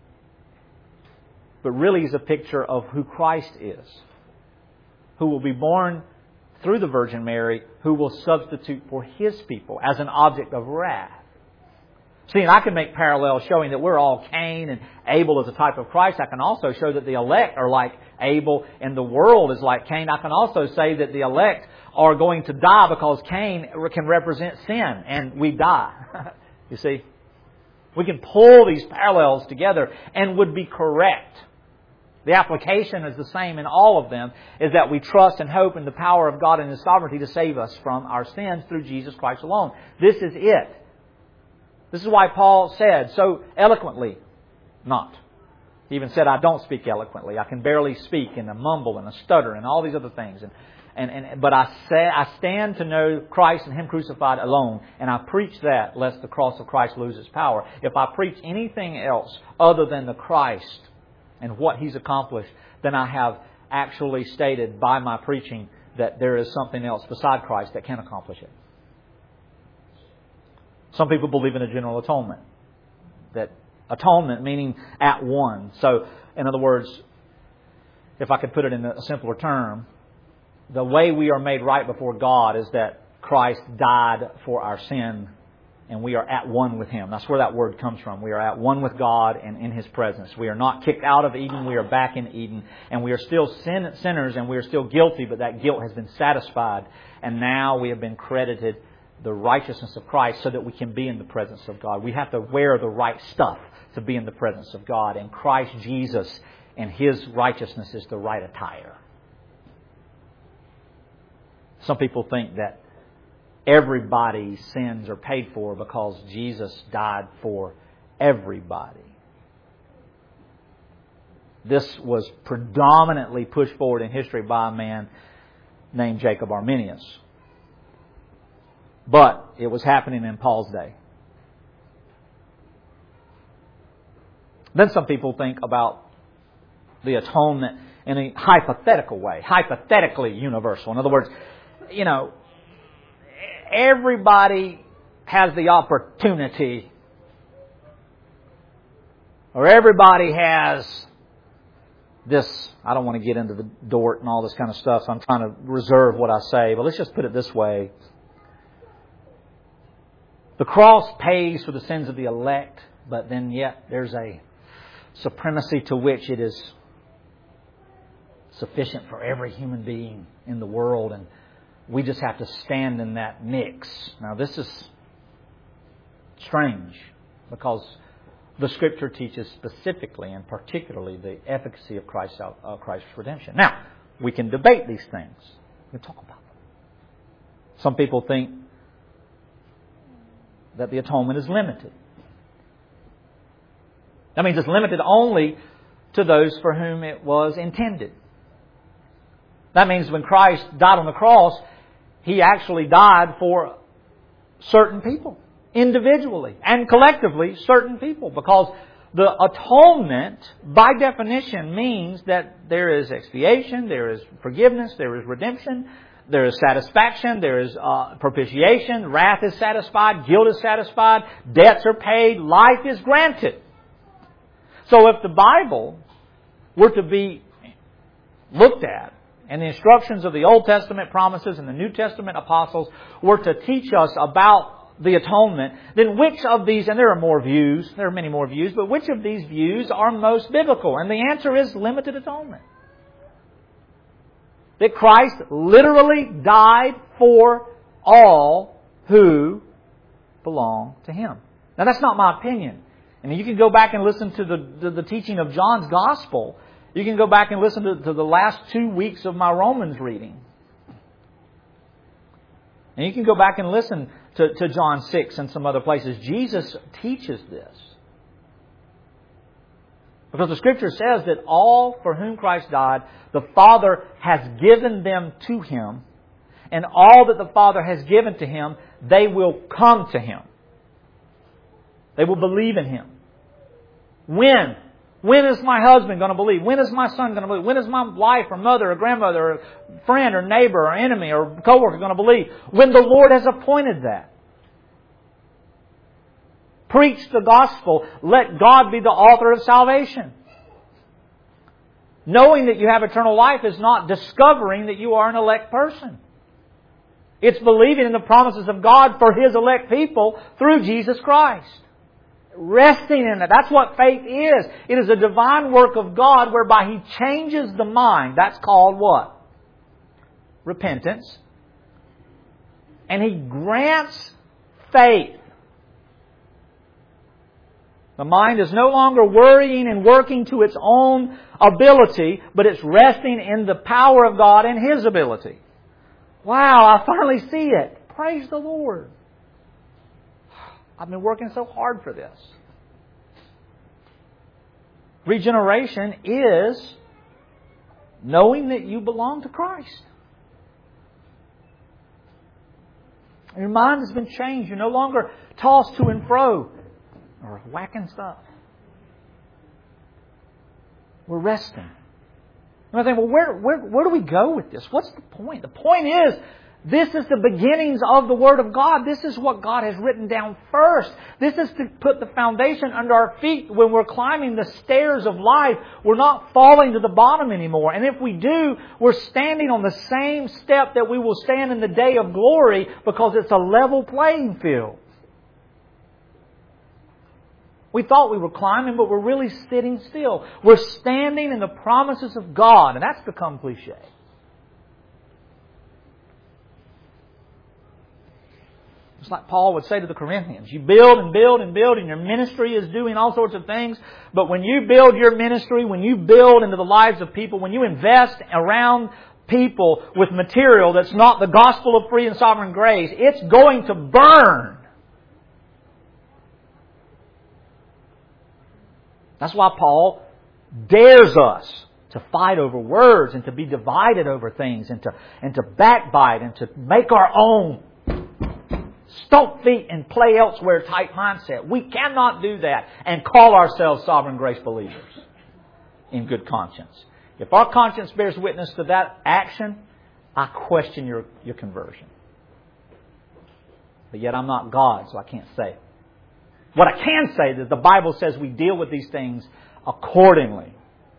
but really he's a picture of who Christ is, who will be born through the Virgin Mary, who will substitute for His people as an object of wrath. See, and I can make parallels showing that we're all Cain and Abel is a type of Christ. I can also show that the elect are like Abel and the world is like Cain. I can also say that the elect are going to die because Cain can represent sin and we die. You see? We can pull these parallels together and would be correct. The application is the same in all of them, is that we trust and hope in the power of God and His sovereignty to save us from our sins through Jesus Christ alone. This is it. This is why Paul said so eloquently, not. He even said, I don't speak eloquently. I can barely speak and I mumble and I stutter and all these other things. And, and, and But I say I stand to know Christ and Him crucified alone. And I preach that lest the cross of Christ lose its power. If I preach anything else other than the Christ and what He's accomplished, then I have actually stated by my preaching that there is something else beside Christ that can accomplish it. Some people believe in a general atonement. That atonement meaning at one. So, in other words, if I could put it in a simpler term, the way we are made right before God is that Christ died for our sin and we are at one with Him. That's where that word comes from. We are at one with God and in His presence. We are not kicked out of Eden. We are back in Eden. And we are still sin, sinners and we are still guilty, but that guilt has been satisfied. And now we have been credited the righteousness of Christ so that we can be in the presence of God. We have to wear the right stuff to be in the presence of God. And Christ Jesus and His righteousness is the right attire. Some people think that everybody's sins are paid for because Jesus died for everybody. This was predominantly pushed forward in history by a man named Jacob Arminius. But it was happening in Paul's day. Then some people think about the atonement in a hypothetical way, hypothetically universal. In other words, you know, everybody has the opportunity, or everybody has this. I don't want to get into the dort and all this kind of stuff, so I'm trying to reserve what I say, but let's just put it this way. The cross pays for the sins of the elect, but then yet there's a supremacy to which it is sufficient for every human being in the world, and we just have to stand in that mix. Now this is strange because the Scripture teaches specifically and particularly the efficacy of Christ's, uh, Christ's redemption. Now, we can debate these things. We can talk about them. Some people think that the atonement is limited. That means it's limited only to those for whom it was intended. That means when Christ died on the cross, He actually died for certain people, individually and collectively certain people, because the atonement, by definition, means that there is expiation, there is forgiveness, there is redemption, there is satisfaction, there is uh, propitiation, wrath is satisfied, guilt is satisfied, debts are paid, life is granted. So if the Bible were to be looked at, and the instructions of the Old Testament promises and the New Testament apostles were to teach us about the atonement, then which of these, and there are more views, there are many more views, but which of these views are most biblical? And the answer is limited atonement. That Christ literally died for all who belong to Him. Now that's not my opinion. I mean, you can go back and listen to the, the, the teaching of John's Gospel. You can go back and listen to, to the last two weeks of my Romans reading. And you can go back and listen to, to John six and some other places. Jesus teaches this. Because the Scripture says that all for whom Christ died, the Father has given them to Him. And all that the Father has given to Him, they will come to Him. They will believe in Him. When? When is my husband going to believe? When is my son going to believe? When is my wife or mother or grandmother or friend or neighbor or enemy or coworker going to believe? When the Lord has appointed that. Preach the gospel. Let God be the author of salvation. Knowing that you have eternal life is not discovering that you are an elect person. It's believing in the promises of God for His elect people through Jesus Christ. Resting in it. That's what faith is. It is a divine work of God whereby He changes the mind. That's called what? Repentance. And He grants faith. The mind is no longer worrying and working to its own ability, but it's resting in the power of God and His ability. Wow, I finally see it. Praise the Lord. I've been working so hard for this. Regeneration is knowing that you belong to Christ. Your mind has been changed. You're no longer tossed to and fro or whacking stuff. We're resting. And I think, well, where, where, where do we go with this? What's the point? The point is, this is the beginnings of the Word of God. This is what God has written down first. This is to put the foundation under our feet when we're climbing the stairs of life. We're not falling to the bottom anymore. And if we do, we're standing on the same step that we will stand in the day of glory because it's a level playing field. We thought we were climbing, but we're really sitting still. We're standing in the promises of God. And that's become cliche. It's like Paul would say to the Corinthians. You build and build and build, and your ministry is doing all sorts of things. But when you build your ministry, when you build into the lives of people, when you invest around people with material that's not the gospel of free and sovereign grace, it's going to burn. That's why Paul dares us to fight over words and to be divided over things and to, and to backbite and to make our own stomp feet and play elsewhere type mindset. We cannot do that and call ourselves sovereign grace believers in good conscience. If our conscience bears witness to that action, I question your, your conversion. But yet I'm not God, so I can't say it. What I can say is that the Bible says we deal with these things accordingly.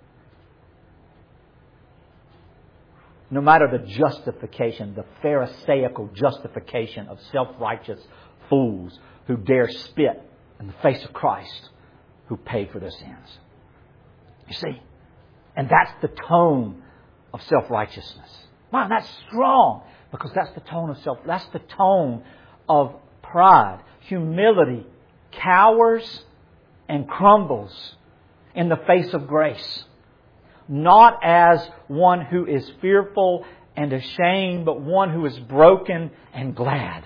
No matter the justification, the Pharisaical justification of self-righteous fools who dare spit in the face of Christ who paid for their sins. You see? And that's the tone of self-righteousness. Wow, that's strong because that's the tone of self. That's the tone of pride, humility, cowers and crumbles in the face of grace. Not as one who is fearful and ashamed, but one who is broken and glad.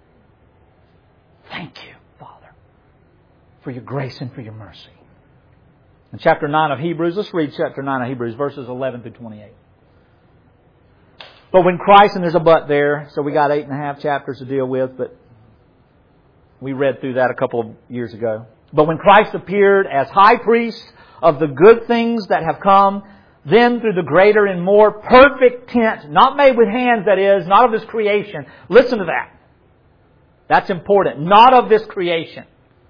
Thank you, Father, for your grace and for your mercy. In chapter nine of Hebrews, let's read chapter nine of Hebrews, verses eleven through twenty-eight. But when Christ, and there's a but there, so we got eight and a half chapters to deal with, but we read through that a couple of years ago. But when Christ appeared as high priest of the good things that have come, then through the greater and more perfect tent, not made with hands, that is, not of this creation. Listen to that. That's important. Not of this creation.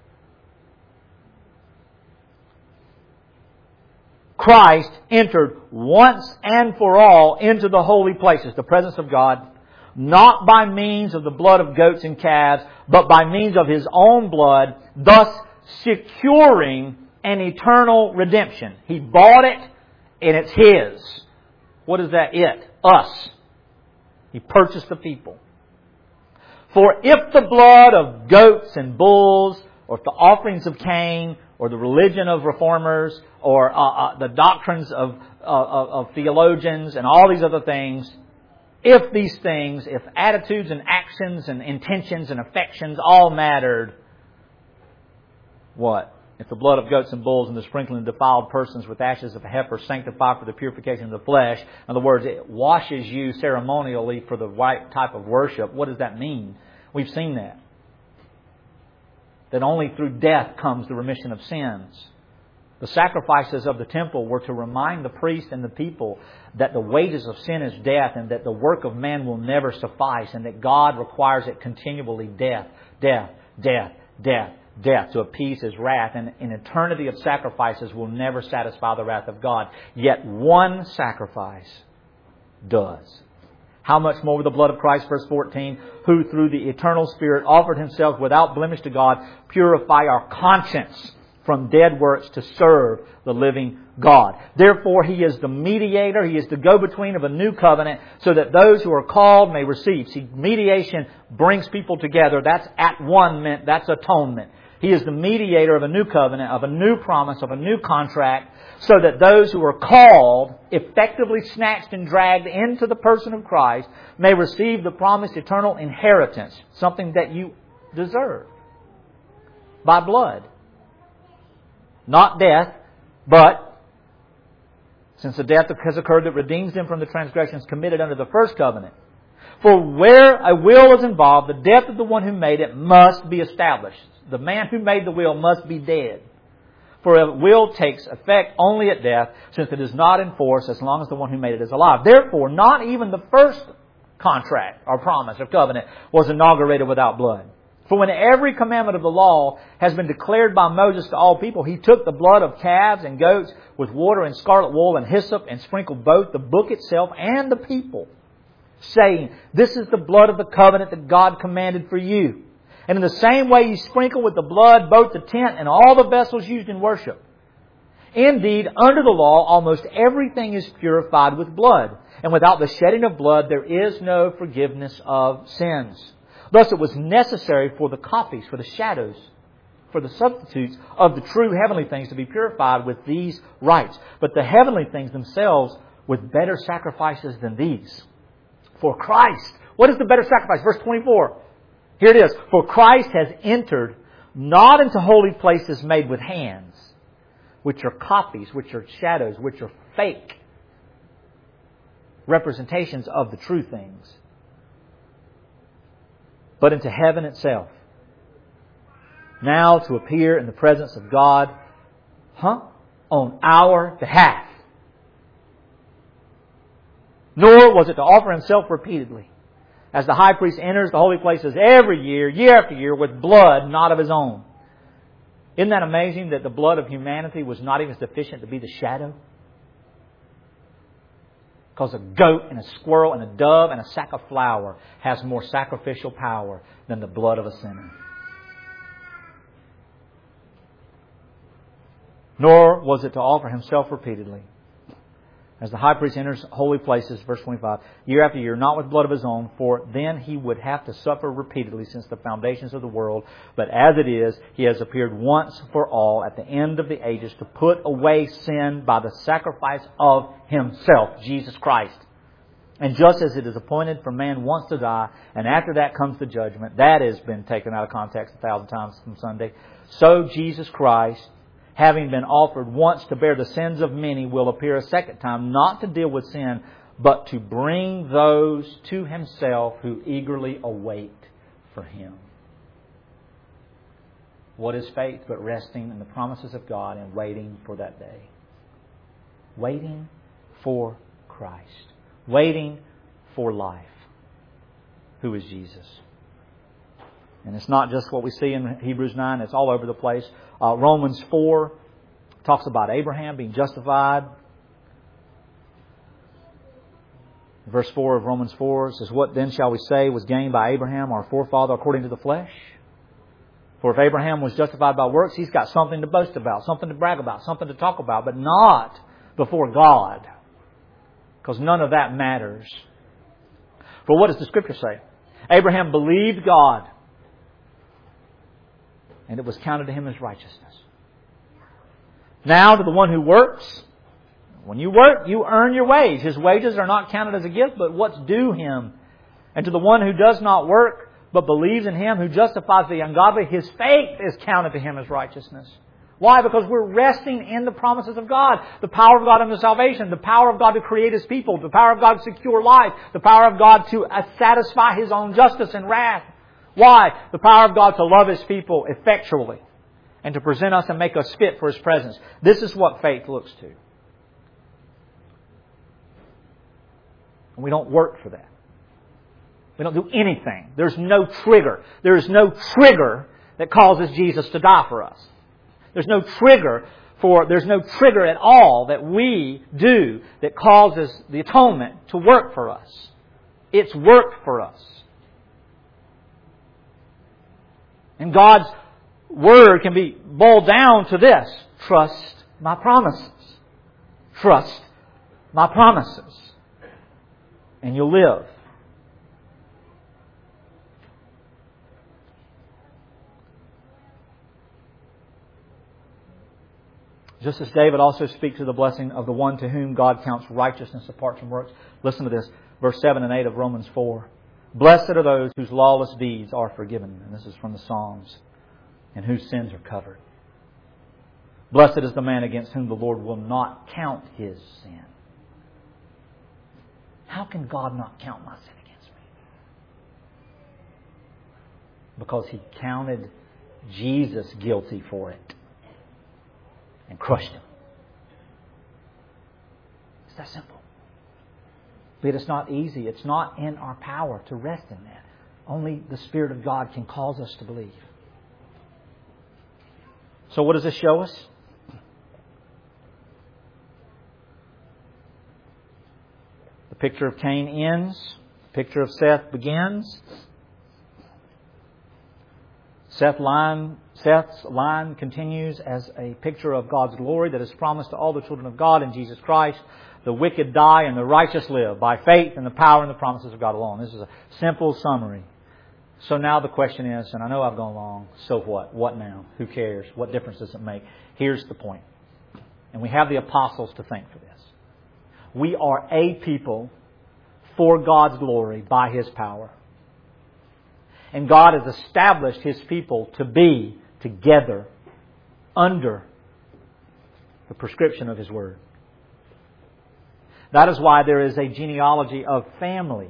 Christ entered once and for all into the holy places, the presence of God, not by means of the blood of goats and calves, but by means of His own blood, thus securing an eternal redemption. He bought it, and it's His. What is that it? Us. He purchased the people. For if the blood of goats and bulls, or if the offerings of Cain, or the religion of reformers, or uh, uh, the doctrines of, uh, of, of theologians, and all these other things, if these things, if attitudes and actions and intentions and affections all mattered, what? If the blood of goats and bulls and the sprinkling of defiled persons with ashes of a heifer sanctify for the purification of the flesh. In other words, it washes you ceremonially for the right type of worship. What does that mean? We've seen that. That only through death comes the remission of sins. The sacrifices of the temple were to remind the priest and the people that the wages of sin is death, and that the work of man will never suffice, and that God requires it continually: death, death, death, death, death, to appease His wrath. And an eternity of sacrifices will never satisfy the wrath of God. Yet one sacrifice does. How much more with the blood of Christ, verse fourteen, who through the eternal Spirit offered Himself without blemish to God, purify our conscience from dead works to serve the living God. Therefore, He is the mediator, He is the go-between of a new covenant, so that those who are called may receive. See, mediation brings people together. That's at one meant, that's atonement. He is the mediator of a new covenant, of a new promise, of a new contract, so that those who are called, effectively snatched and dragged into the person of Christ, may receive the promised eternal inheritance, something that you deserve, by blood. Not death, but since the death has occurred that redeems them from the transgressions committed under the first covenant. For where a will is involved, the death of the one who made it must be established. The man who made the will must be dead. For a will takes effect only at death, since it is not in force as long as the one who made it is alive. Therefore, not even the first contract or promise or covenant was inaugurated without blood. For when every commandment of the law has been declared by Moses to all people, he took the blood of calves and goats with water and scarlet wool and hyssop and sprinkled both the book itself and the people, saying, "This is the blood of the covenant that God commanded for you." And in the same way he sprinkled with the blood both the tent and all the vessels used in worship. Indeed, under the law, almost everything is purified with blood. And without the shedding of blood, there is no forgiveness of sins. Thus it was necessary for the copies, for the shadows, for the substitutes of the true heavenly things to be purified with these rites. But the heavenly things themselves with better sacrifices than these. For Christ, what is the better sacrifice? Verse twenty-four. Here it is. For Christ has entered not into holy places made with hands, which are copies, which are shadows, which are fake representations of the true things, but into heaven itself, now to appear in the presence of God, huh? on our behalf. Nor was it to offer Himself repeatedly, as the high priest enters the holy places every year, year after year, with blood not of his own. Isn't that amazing that the blood of humanity was not even sufficient to be the shadow? Because a goat and a squirrel and a dove and a sack of flour has more sacrificial power than the blood of a sinner. Nor was it to offer Himself repeatedly, as the high priest enters holy places, verse twenty-five, year after year, not with blood of his own, for then he would have to suffer repeatedly since the foundations of the world. But as it is, He has appeared once for all at the end of the ages to put away sin by the sacrifice of Himself, Jesus Christ. And just as it is appointed for man once to die, and after that comes the judgment, that has been taken out of context a thousand times from Sunday, so Jesus Christ, having been offered once to bear the sins of many, will appear a second time, not to deal with sin, but to bring those to Himself who eagerly await for Him. What is faith but resting in the promises of God and waiting for that day? Waiting for Christ. Waiting for life. Who is Jesus? And it's not just what we see in Hebrews nine, it's all over the place. Uh, Romans four talks about Abraham being justified. Verse four of Romans four says, "What then shall we say was gained by Abraham, our forefather, according to the flesh? For if Abraham was justified by works, he's got something to boast about, something to brag about, something to talk about, but not before God. Because none of that matters. For what does the Scripture say? Abraham believed God, and it was counted to him as righteousness. Now to the one who works, when you work, you earn your wage. His wages are not counted as a gift, but what's due him. And to the one who does not work, but believes in Him who justifies the ungodly, his faith is counted to him as righteousness. Why? Because we're resting in the promises of God. The power of God unto salvation. The power of God to create His people. The power of God to secure life. The power of God to satisfy His own justice and wrath. Why? The power of God to love His people effectually. And to present us and make us fit for His presence. This is what faith looks to. And we don't work for that. We don't do anything. There's no trigger. There is no trigger that causes Jesus to die for us. There's no trigger for, there's no trigger at all that we do that causes the atonement to work for us. It's worked for us. And God's Word can be boiled down to this. Trust my promises. Trust my promises. And you'll live. Just as David also speaks of the blessing of the one to whom God counts righteousness apart from works. Listen to this. Verse seven and eight of Romans four. Blessed are those whose lawless deeds are forgiven. And this is from the Psalms. And whose sins are covered. Blessed is the man against whom the Lord will not count his sin. How can God not count my sin against me? Because He counted Jesus guilty for it. And crushed Him. It's that simple. But it's not easy. It's not in our power to rest in that. Only the Spirit of God can cause us to believe. So what does this show us? The picture of Cain ends. The picture of Seth begins. Seth line, Seth's line continues as a picture of God's glory that is promised to all the children of God in Jesus Christ. The wicked die and the righteous live by faith and the power and the promises of God alone. This is a simple summary. So now the question is, and I know I've gone long, so what? What now? Who cares? What difference does it make? Here's the point. And we have the apostles to thank for this. We are a people for God's glory by His power. And God has established His people to be together under the prescription of His Word. That is why there is a genealogy of families.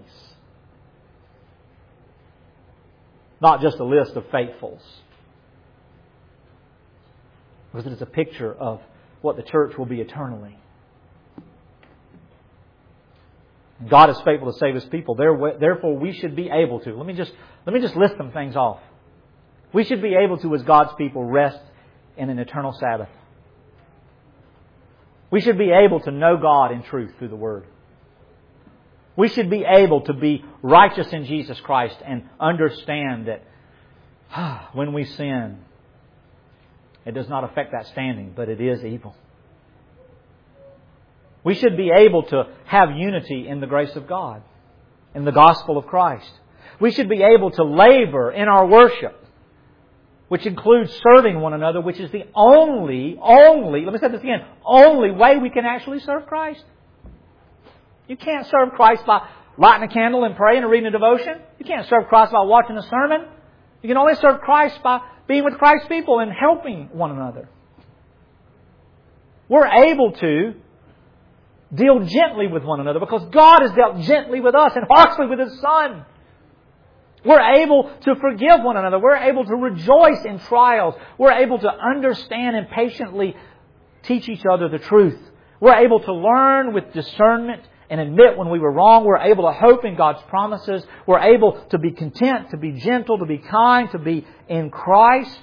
Not just a list of faithfuls. Because it is a picture of what the church will be eternally. God is faithful to save His people. Therefore, we should be able to. Let me just let me just list some things off. We should be able to, as God's people, rest in an eternal Sabbath. We should be able to know God in truth through the Word. We should be able to be righteous in Jesus Christ and understand that ah, when we sin, it does not affect that standing, but it is evil. We should be able to have unity in the grace of God, in the gospel of Christ. We should be able to labor in our worship, which includes serving one another, which is the only, only, let me say this again, only way we can actually serve Christ. You can't serve Christ by lighting a candle and praying and reading a devotion. You can't serve Christ by watching a sermon. You can only serve Christ by being with Christ's people and helping one another. We're able to deal gently with one another because God has dealt gently with us and harshly with His Son. We're able to forgive one another. We're able to rejoice in trials. We're able to understand and patiently teach each other the truth. We're able to learn with discernment and admit when we were wrong. We're able to hope in God's promises. We're able to be content, to be gentle, to be kind, to be in Christ.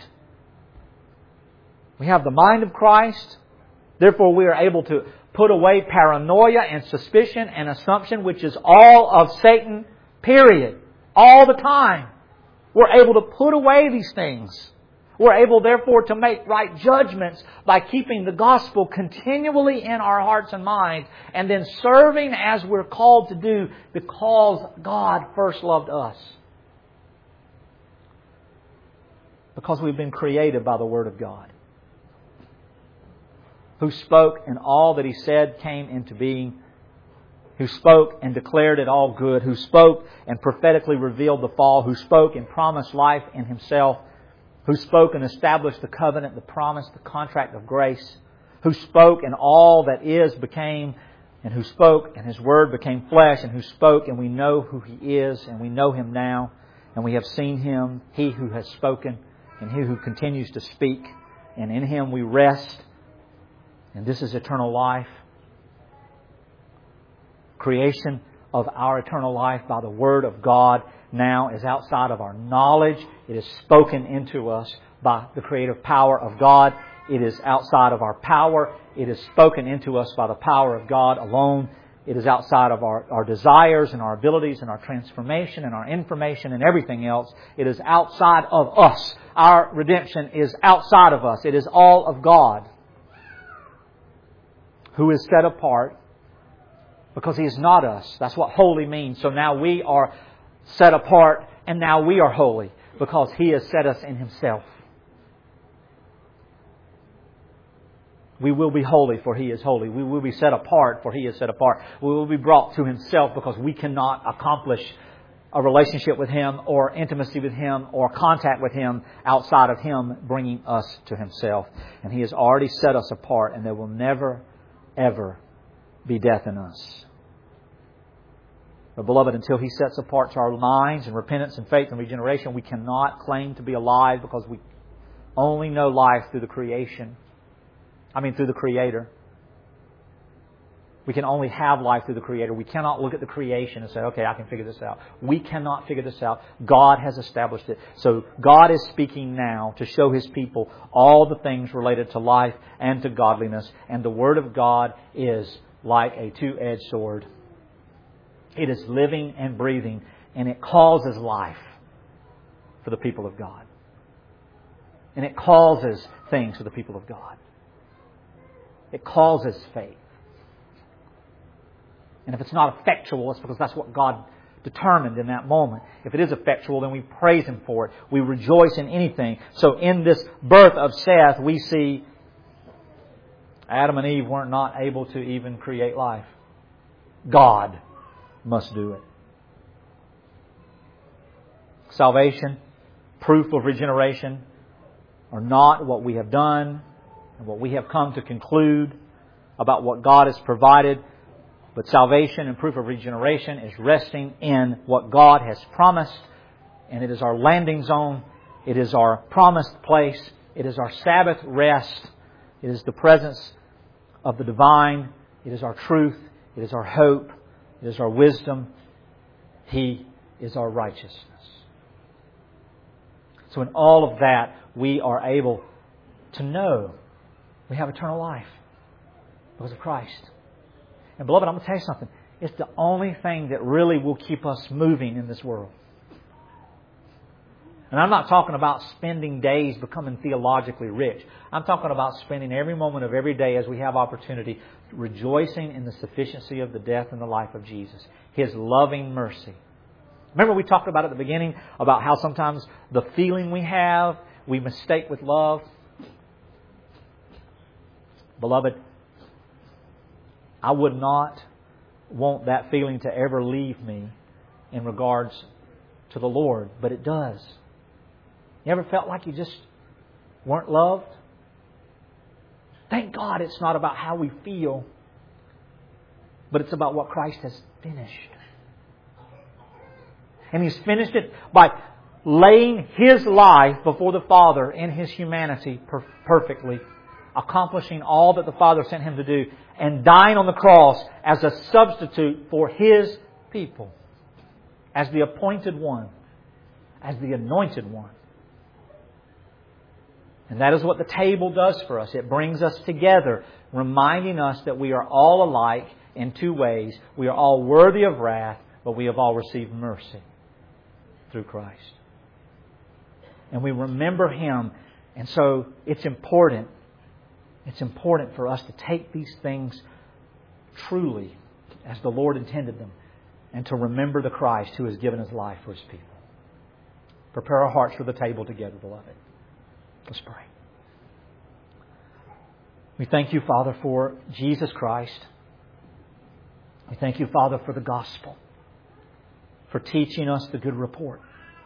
We have the mind of Christ. Therefore, we are able to put away paranoia and suspicion and assumption, which is all of Satan, period. All the time. We're able to put away these things. We're able, therefore, to make right judgments by keeping the gospel continually in our hearts and minds and then serving as we're called to do because God first loved us. Because we've been created by the Word of God, who spoke and all that He said came into being, who spoke and declared it all good, who spoke and prophetically revealed the fall, who spoke and promised life in Himself, who spoke and established the covenant, the promise, the contract of grace, who spoke and all that is became, and who spoke and His Word became flesh, and who spoke and we know who He is, and we know Him now, and we have seen Him, He who has spoken, and He who continues to speak, and in Him we rest, and this is eternal life. Creation of our eternal life by the Word of God now is outside of our knowledge. It is spoken into us by the creative power of God. It is outside of our power. It is spoken into us by the power of God alone. It is outside of our, our desires and our abilities and our transformation and our information and everything else. It is outside of us. Our redemption is outside of us. It is all of God, who is set apart because He is not us. That's what holy means. So now we are set apart and now we are holy because He has set us in Himself. We will be holy for He is holy. We will be set apart for He is set apart. We will be brought to Himself because we cannot accomplish a relationship with Him or intimacy with Him or contact with Him outside of Him bringing us to Himself. And He has already set us apart, and there will never, ever be death in us. But beloved, until He sets apart to our minds and repentance and faith and regeneration, we cannot claim to be alive because we only know life through the creation. I mean through the Creator. We can only have life through the Creator. We cannot look at the creation and say, okay, I can figure this out. We cannot figure this out. God has established it. So God is speaking now to show His people all the things related to life and to godliness. And the Word of God is like a two-edged sword. It is living and breathing, and it causes life for the people of God. And it causes things for the people of God. It causes faith. And if it's not effectual, it's because that's what God determined in that moment. If it is effectual, then we praise Him for it. We rejoice in anything. So in this birth of Seth, we see Adam and Eve weren't not able to even create life. God must do it. Salvation, proof of regeneration, are not what we have done and what we have come to conclude about what God has provided. But salvation and proof of regeneration is resting in what God has promised. And it is our landing zone. It is our promised place. It is our Sabbath rest. It is the presence of the divine. It is our truth. It is our hope. It is our wisdom. He is our righteousness. So in all of that, we are able to know we have eternal life because of Christ. And beloved, I'm going to tell you something. It's the only thing that really will keep us moving in this world. And I'm not talking about spending days becoming theologically rich. I'm talking about spending every moment of every day as we have opportunity rejoicing in the sufficiency of the death and the life of Jesus. His loving mercy. Remember we talked about at the beginning about how sometimes the feeling we have, we mistake with love. Beloved, I would not want that feeling to ever leave me in regards to the Lord, but it does. You ever felt like you just weren't loved? Thank God it's not about how we feel, but it's about what Christ has finished. And He's finished it by laying His life before the Father in His humanity per- perfectly, accomplishing all that the Father sent Him to do, and dying on the cross as a substitute for His people, as the appointed one, as the anointed one. And that is what the table does for us. It brings us together, reminding us that we are all alike in two ways. We are all worthy of wrath, but we have all received mercy through Christ. And we remember Him. And so it's important. It's important for us to take these things truly as the Lord intended them, and to remember the Christ who has given His life for His people. Prepare our hearts for the table together, beloved. Let's pray. We thank You, Father, for Jesus Christ. We thank You, Father, for the gospel, for teaching us the good report.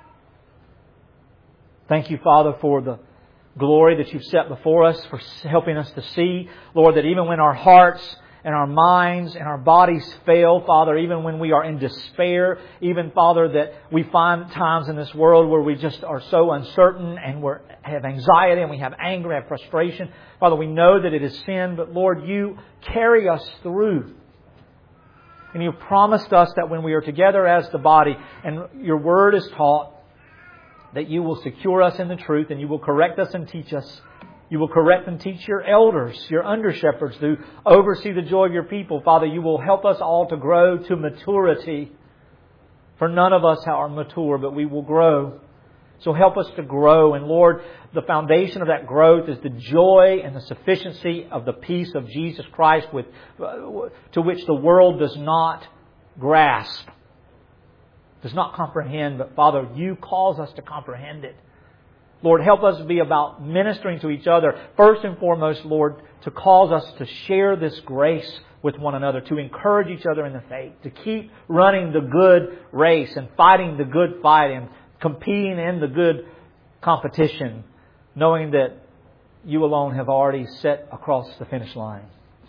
Thank You, Father, for the glory that You've set before us, for helping us to see, Lord, that even when our hearts and our minds and our bodies fail, Father, even when we are in despair, even, Father, that we find times in this world where we just are so uncertain and we have anxiety and we have anger and have frustration. Father, we know that it is sin, but Lord, You carry us through. And You promised us that when we are together as the body and Your Word is taught, that You will secure us in the truth and You will correct us and teach us. You will correct and teach Your elders, Your under-shepherds who oversee the joy of Your people. Father, You will help us all to grow to maturity. For none of us are mature, but we will grow. So help us to grow. And Lord, the foundation of that growth is the joy and the sufficiency of the peace of Jesus Christ, with, to which the world does not grasp, does not comprehend. But Father, You cause us to comprehend it. Lord, help us be about ministering to each other. First and foremost, Lord, to cause us to share this grace with one another, to encourage each other in the faith, to keep running the good race and fighting the good fight and competing in the good competition, knowing that You alone have already set across the finish line.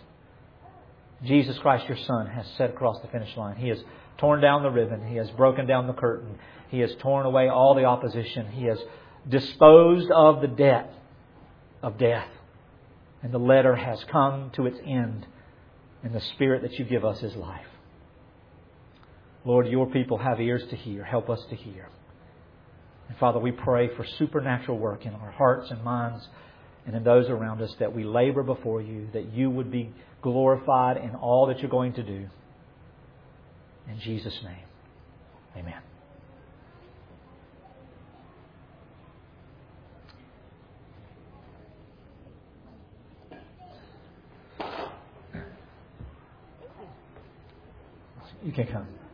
Jesus Christ, Your Son, has set across the finish line. He has torn down the ribbon. He has broken down the curtain. He has torn away all the opposition. He has disposed of the debt of death. And the letter has come to its end. And the Spirit that You give us is life. Lord, Your people have ears to hear. Help us to hear. And Father, we pray for supernatural work in our hearts and minds and in those around us, that we labor before You, that You would be glorified in all that You're going to do. In Jesus' name, amen. You can come.